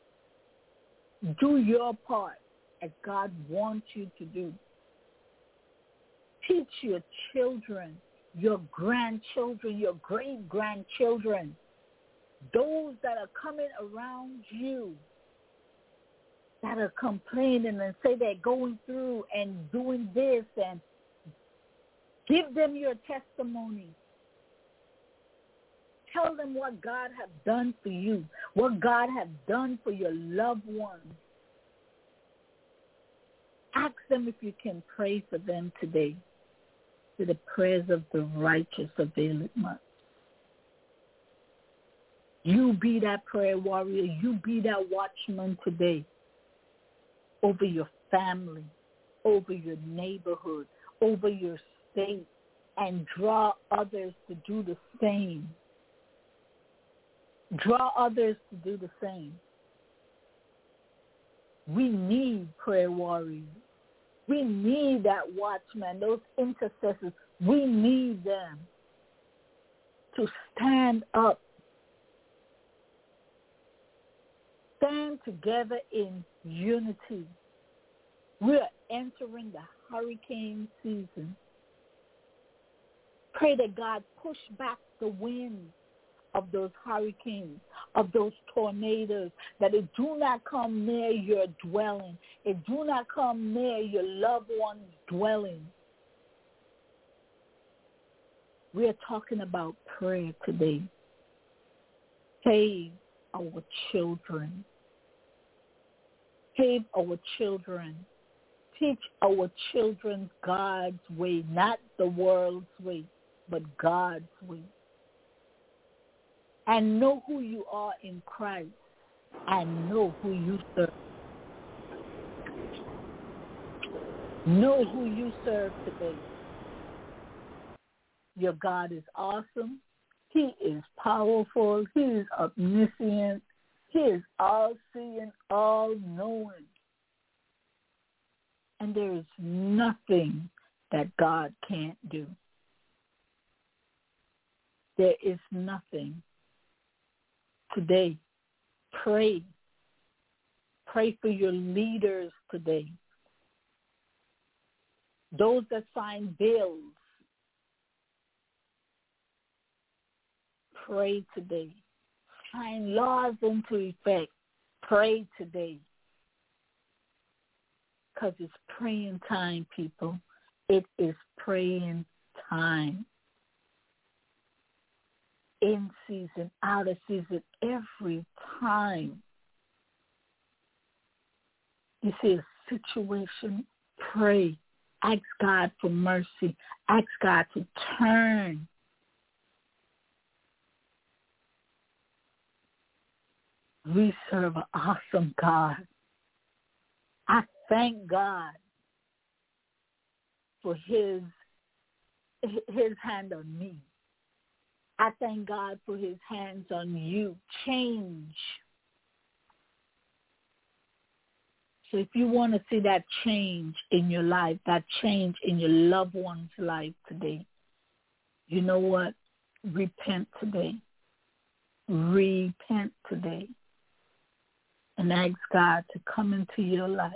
Do your part as God wants you to do. Teach your children, your grandchildren, your great-grandchildren, those that are coming around you, that are complaining and say they're going through and doing this, and give them your testimony. Tell them what God has done for you, what God has done for your loved ones. Ask them if you can pray for them today. For the prayers of the righteous avail it much. You be that prayer warrior. You be that watchman today over your family, over your neighborhood, over your state, and draw others to do the same. Draw others to do the same. We need prayer warriors. We need that watchman, those intercessors. We need them to stand up. Stand together in unity. We're entering the hurricane season. Pray that God push back the winds of those hurricanes, of those tornadoes, that it do not come near your dwelling. It do not come near your loved one's dwelling. We are talking about prayer today. Save our children. Save our children. Teach our children God's way, not the world's way, but God's way. And know who you are in Christ, and know who you serve. Know who you serve today. Your God is awesome. He is powerful. He is omniscient. He is all-seeing, all-knowing. And there is nothing that God can't do. There is nothing. Today, pray. Pray for your leaders today. Those that sign bills, pray today. Sign laws into effect, pray today. Because it's praying time, people. It is praying time. In season, out of season, every time you see a situation, pray. Ask God for mercy. Ask God to turn. We serve an awesome God. I thank God for his, his hand on me. I thank God for his hands on you. Change. So if you want to see that change in your life, that change in your loved one's life today, you know what? Repent today. repent today and ask God to come into your life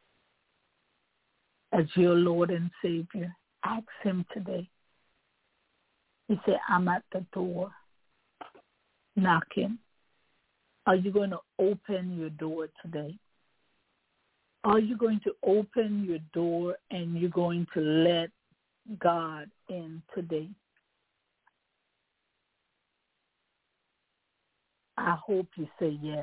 as your Lord and Savior. Ask him today. He said, I'm at the door knocking. Are you going to open your door today? Are you going to open your door and you're going to let God in today? I hope you say yes.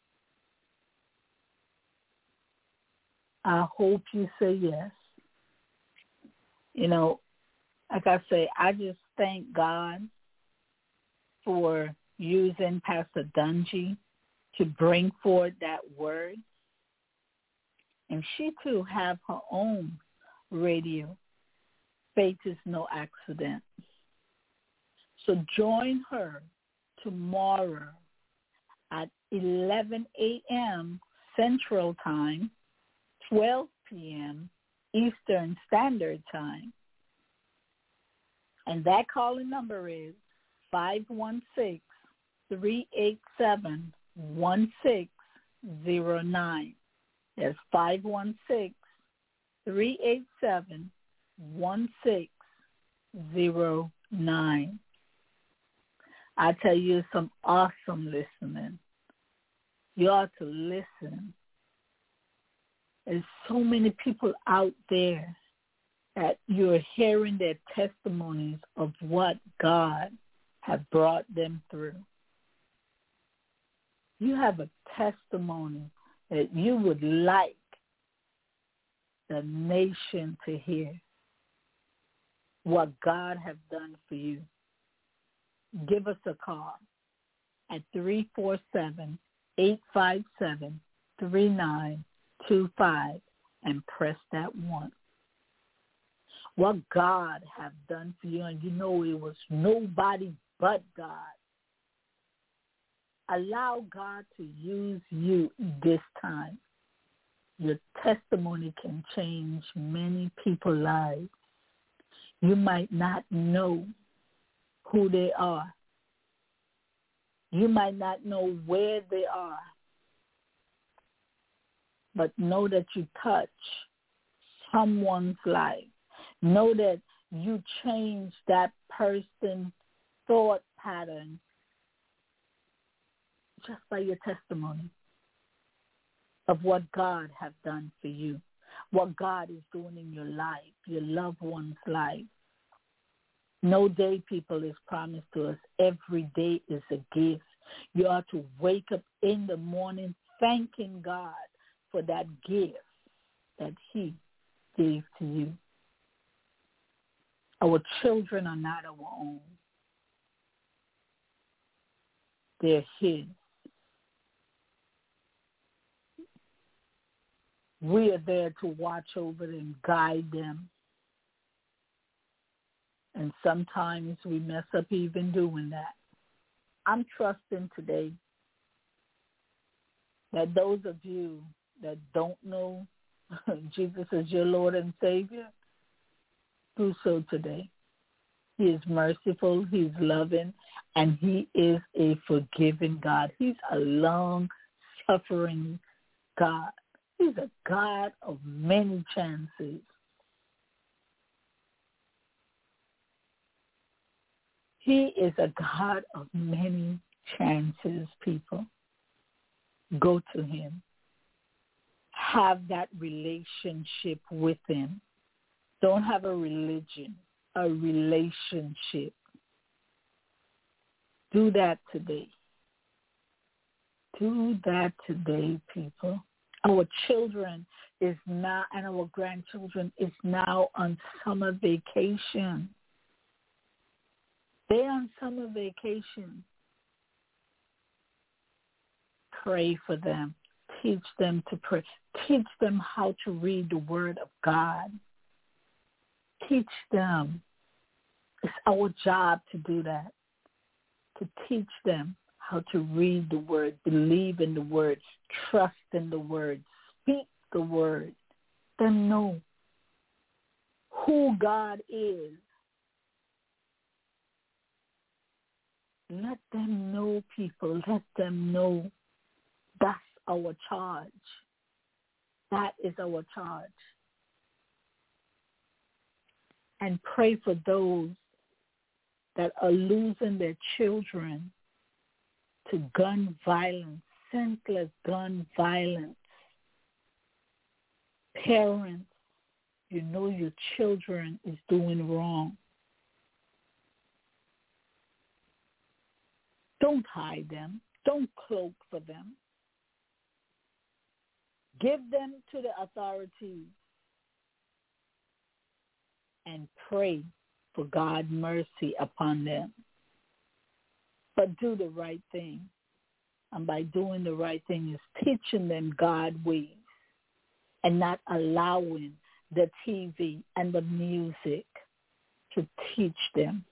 I hope you say yes. You know, like I say, I just thank God for using Pastor Dungy to bring forth that word. And she too have her own radio. Faith is no accident. So join her tomorrow at eleven a.m. Central Time, twelve p.m. Eastern Standard Time. And that calling number is five one six, three eight seven, one six zero nine. That's five one six, three eight seven, one six zero nine. I tell you, some awesome listening. You ought to listen. There's so many people out there that you're hearing their testimonies of what God has brought them through. You have a testimony that you would like the nation to hear what God has done for you. Give us a call at three four seven, eight five seven, three nine two five and press that one. What God has done for you, and you know it was nobody but God. Allow God to use you this time. Your testimony can change many people's lives. You might not know who they are. You might not know where they are. But know that you touch someone's life. Know that you change that person's thought pattern just by your testimony of what God has done for you, what God is doing in your life, your loved one's life. No day, people, is promised to us. Every day is a gift. You are to wake up in the morning thanking God for that gift that he gave to you. Our children are not our own. They're his. We are there to watch over them, guide them. And sometimes we mess up even doing that. I'm trusting today that those of you that don't know Jesus as your Lord and Savior, do so today. He is merciful, he's loving, and he is a forgiving God. He's a long-suffering God. He's a God of many chances. He is a God of many chances, people. Go to him. Have that relationship with him. Don't have a religion, a relationship. Do that today. Do that today, people. Our children is now, and our grandchildren is now on summer vacation. They're on summer vacation. Pray for them. Teach them to pray. Teach them how to read the Word of God. Teach them. It's our job to do that, to teach them how to read the Word, believe in the Word, trust in the Word, speak the Word, then know who God is. Let them know, people. Let them know that's our charge. That is our charge. And pray for those that are losing their children to gun violence, senseless gun violence. Parents, you know your children is doing wrong. Don't hide them. Don't cloak for them. Give them to the authorities and pray for God's mercy upon them. But do the right thing. And by doing the right thing is teaching them God's ways and not allowing the T V and the music to teach them.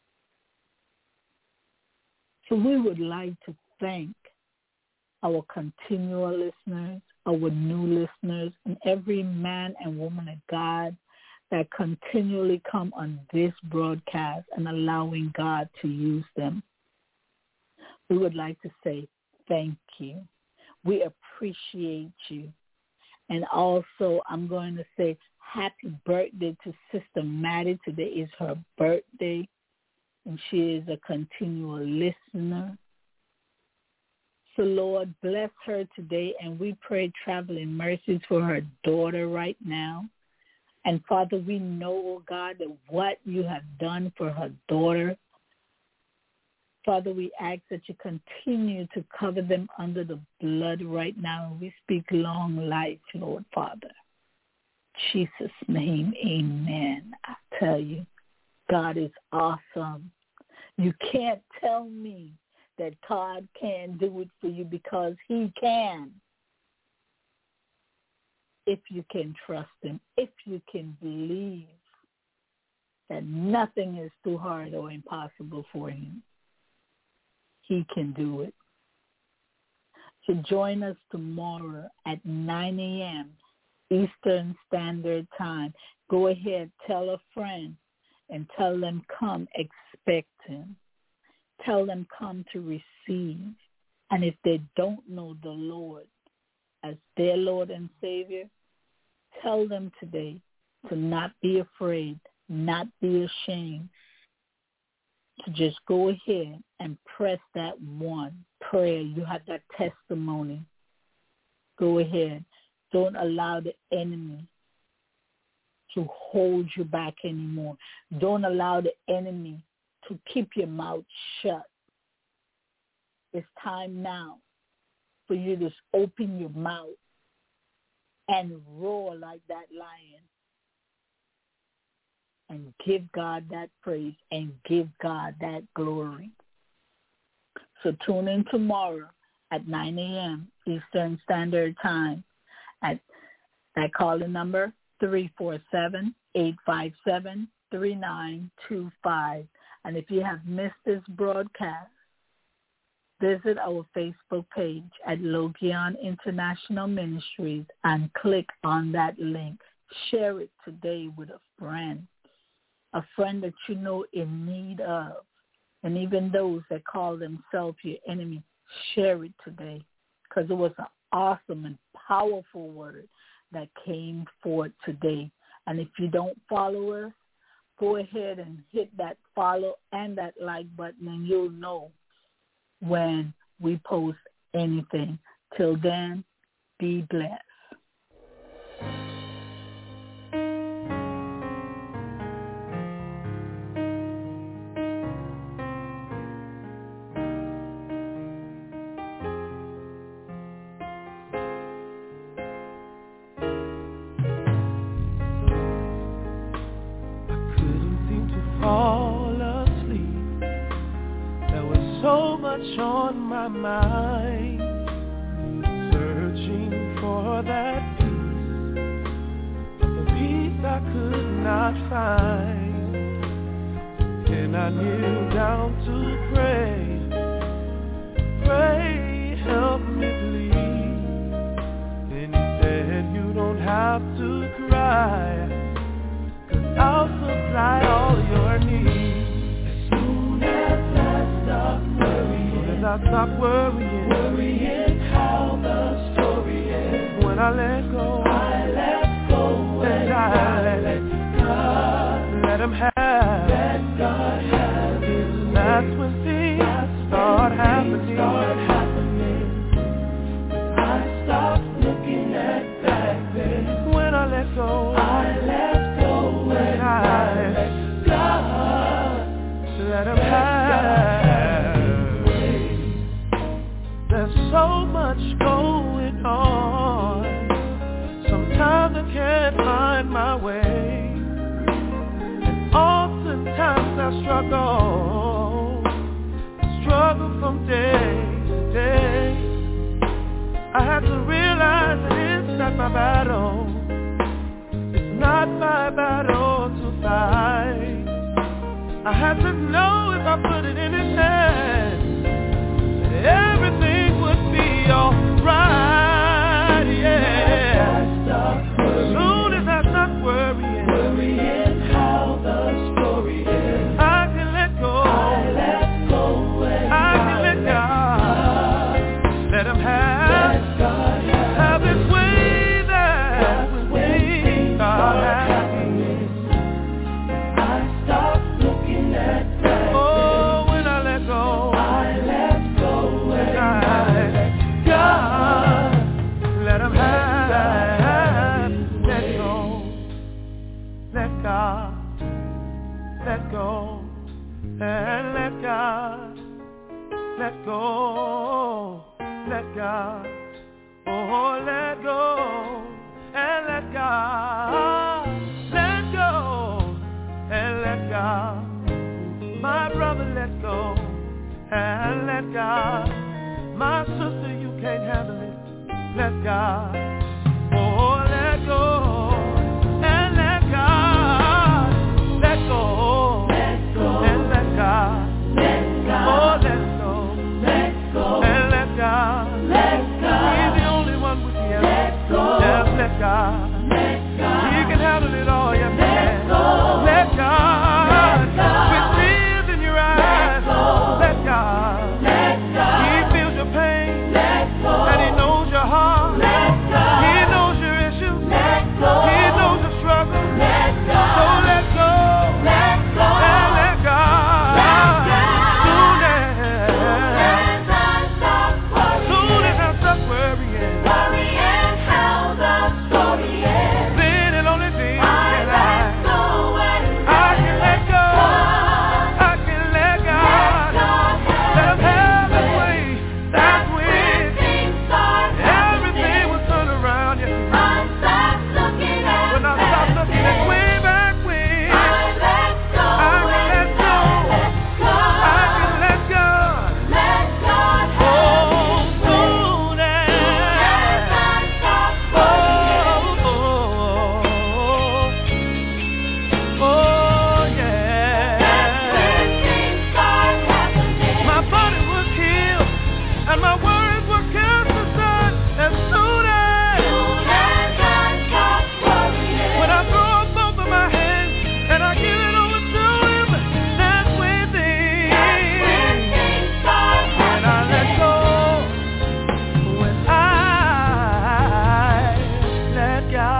So we would like to thank our continual listeners, our new listeners, and every man and woman of God that continually come on this broadcast and allowing God to use them. We would like to say thank you. We appreciate you. And also, I'm going to say happy birthday to Sister Maddie. Today is her birthday, and she is a continual listener. So, Lord, bless her today, and we pray traveling mercies for her daughter right now. And, Father, we know, oh God, that what you have done for her daughter, Father, we ask that you continue to cover them under the blood right now. We speak long life, Lord Father. In Jesus' name, amen. I tell you, God is awesome. You can't tell me that God can do it for you, because he can. If you can trust him, if you can believe that nothing is too hard or impossible for him, he can do it. So join us tomorrow at nine a.m. Eastern Standard Time. Go ahead, tell a friend, and tell them come expecting. Tell them come to receive. And if they don't know the Lord as their Lord and Savior, tell them today to not be afraid, not be ashamed, to just go ahead and press that one prayer. You have that testimony. Go ahead. Don't allow the enemy to hold you back anymore. Don't allow the enemy to keep your mouth shut. It's time now for you to open your mouth and roar like that lion and give God that praise and give God that glory. So tune in tomorrow at nine a.m. Eastern Standard Time at that calling number three four seven, eight five seven, three nine two five. And if you have missed this broadcast, visit our Facebook page at Logion International Ministries and click on that link. Share it today with a friend, a friend that you know in need of. And even those that call themselves your enemy, share it today, because it was an awesome and powerful word that came forth today. And if you don't follow us, go ahead and hit that follow and that like button, and you'll know when we post anything. Till then, be blessed. On my mind, searching for that peace, the peace I could not find. Then I kneel down to pray, pray, help me please. Then he said, you don't have to cry, 'cause I'll supply all your needs. As soon as I stop I stop worrying, worrying how the story ends. when I let go, I let go and I let God, let him have, let God have his way. that's when things That's start when happening. things start happening. I stop looking at back then. When I let go, I let go and I let God, let him have. There's so much going on. Sometimes I can't find my way. And oftentimes I struggle, struggle from day to day. I have to realize that it's not my battle. It's not my battle to fight. I have to know if I put it in his hands, that everything would be alright, yeah. As soon as I stop worrying, worrying how the story ends. I can let go, I let go and I can let God, let him have, let God have have his way. That's when things start happening. I stop looking at that. Oh, when I let go, I let go and I let God, let him have, let go, let God, let go, and let God, let go, let God, oh, let go, and let God, let go, and let God, my brother, let go, and let God, my sister, you can't handle it, let God, oh, let go, and let God, let go, let go, and let God, let oh, God, let go, let go, and let God, let God, he's the only one with the answer, let go, just let God, let God, he can handle it all, yes, he let can, go, let God, let God, with tears in your eyes, go, let God, let God, he feels your pain, let go, and he knows your heart, let God, he knows your issues, let go, he knows your struggle, let God, so let go, let go, and let God, let God, soon as, as I stop soon as I worrying, stop worrying, worrying how the story ends. then it only means I that let I, go and I can let go, God, I can let let God, God let him have his way. way, that's when things start everything happening. will turn around, yes it I will. stop looking at When I stop back looking at then. way back when, I let go I can and let go, I I can let let God, God. Let God have oh, his way. soon As I as, stop oh, worrying. oh, oh, oh, yeah. When things start happening. My body was healed, and my words were cast aside, as soon as, Soon as I stop worrying. when I throw up both of my hands, and I give it over to him, that's when things, That's when things start when I let happening. go, when I let God.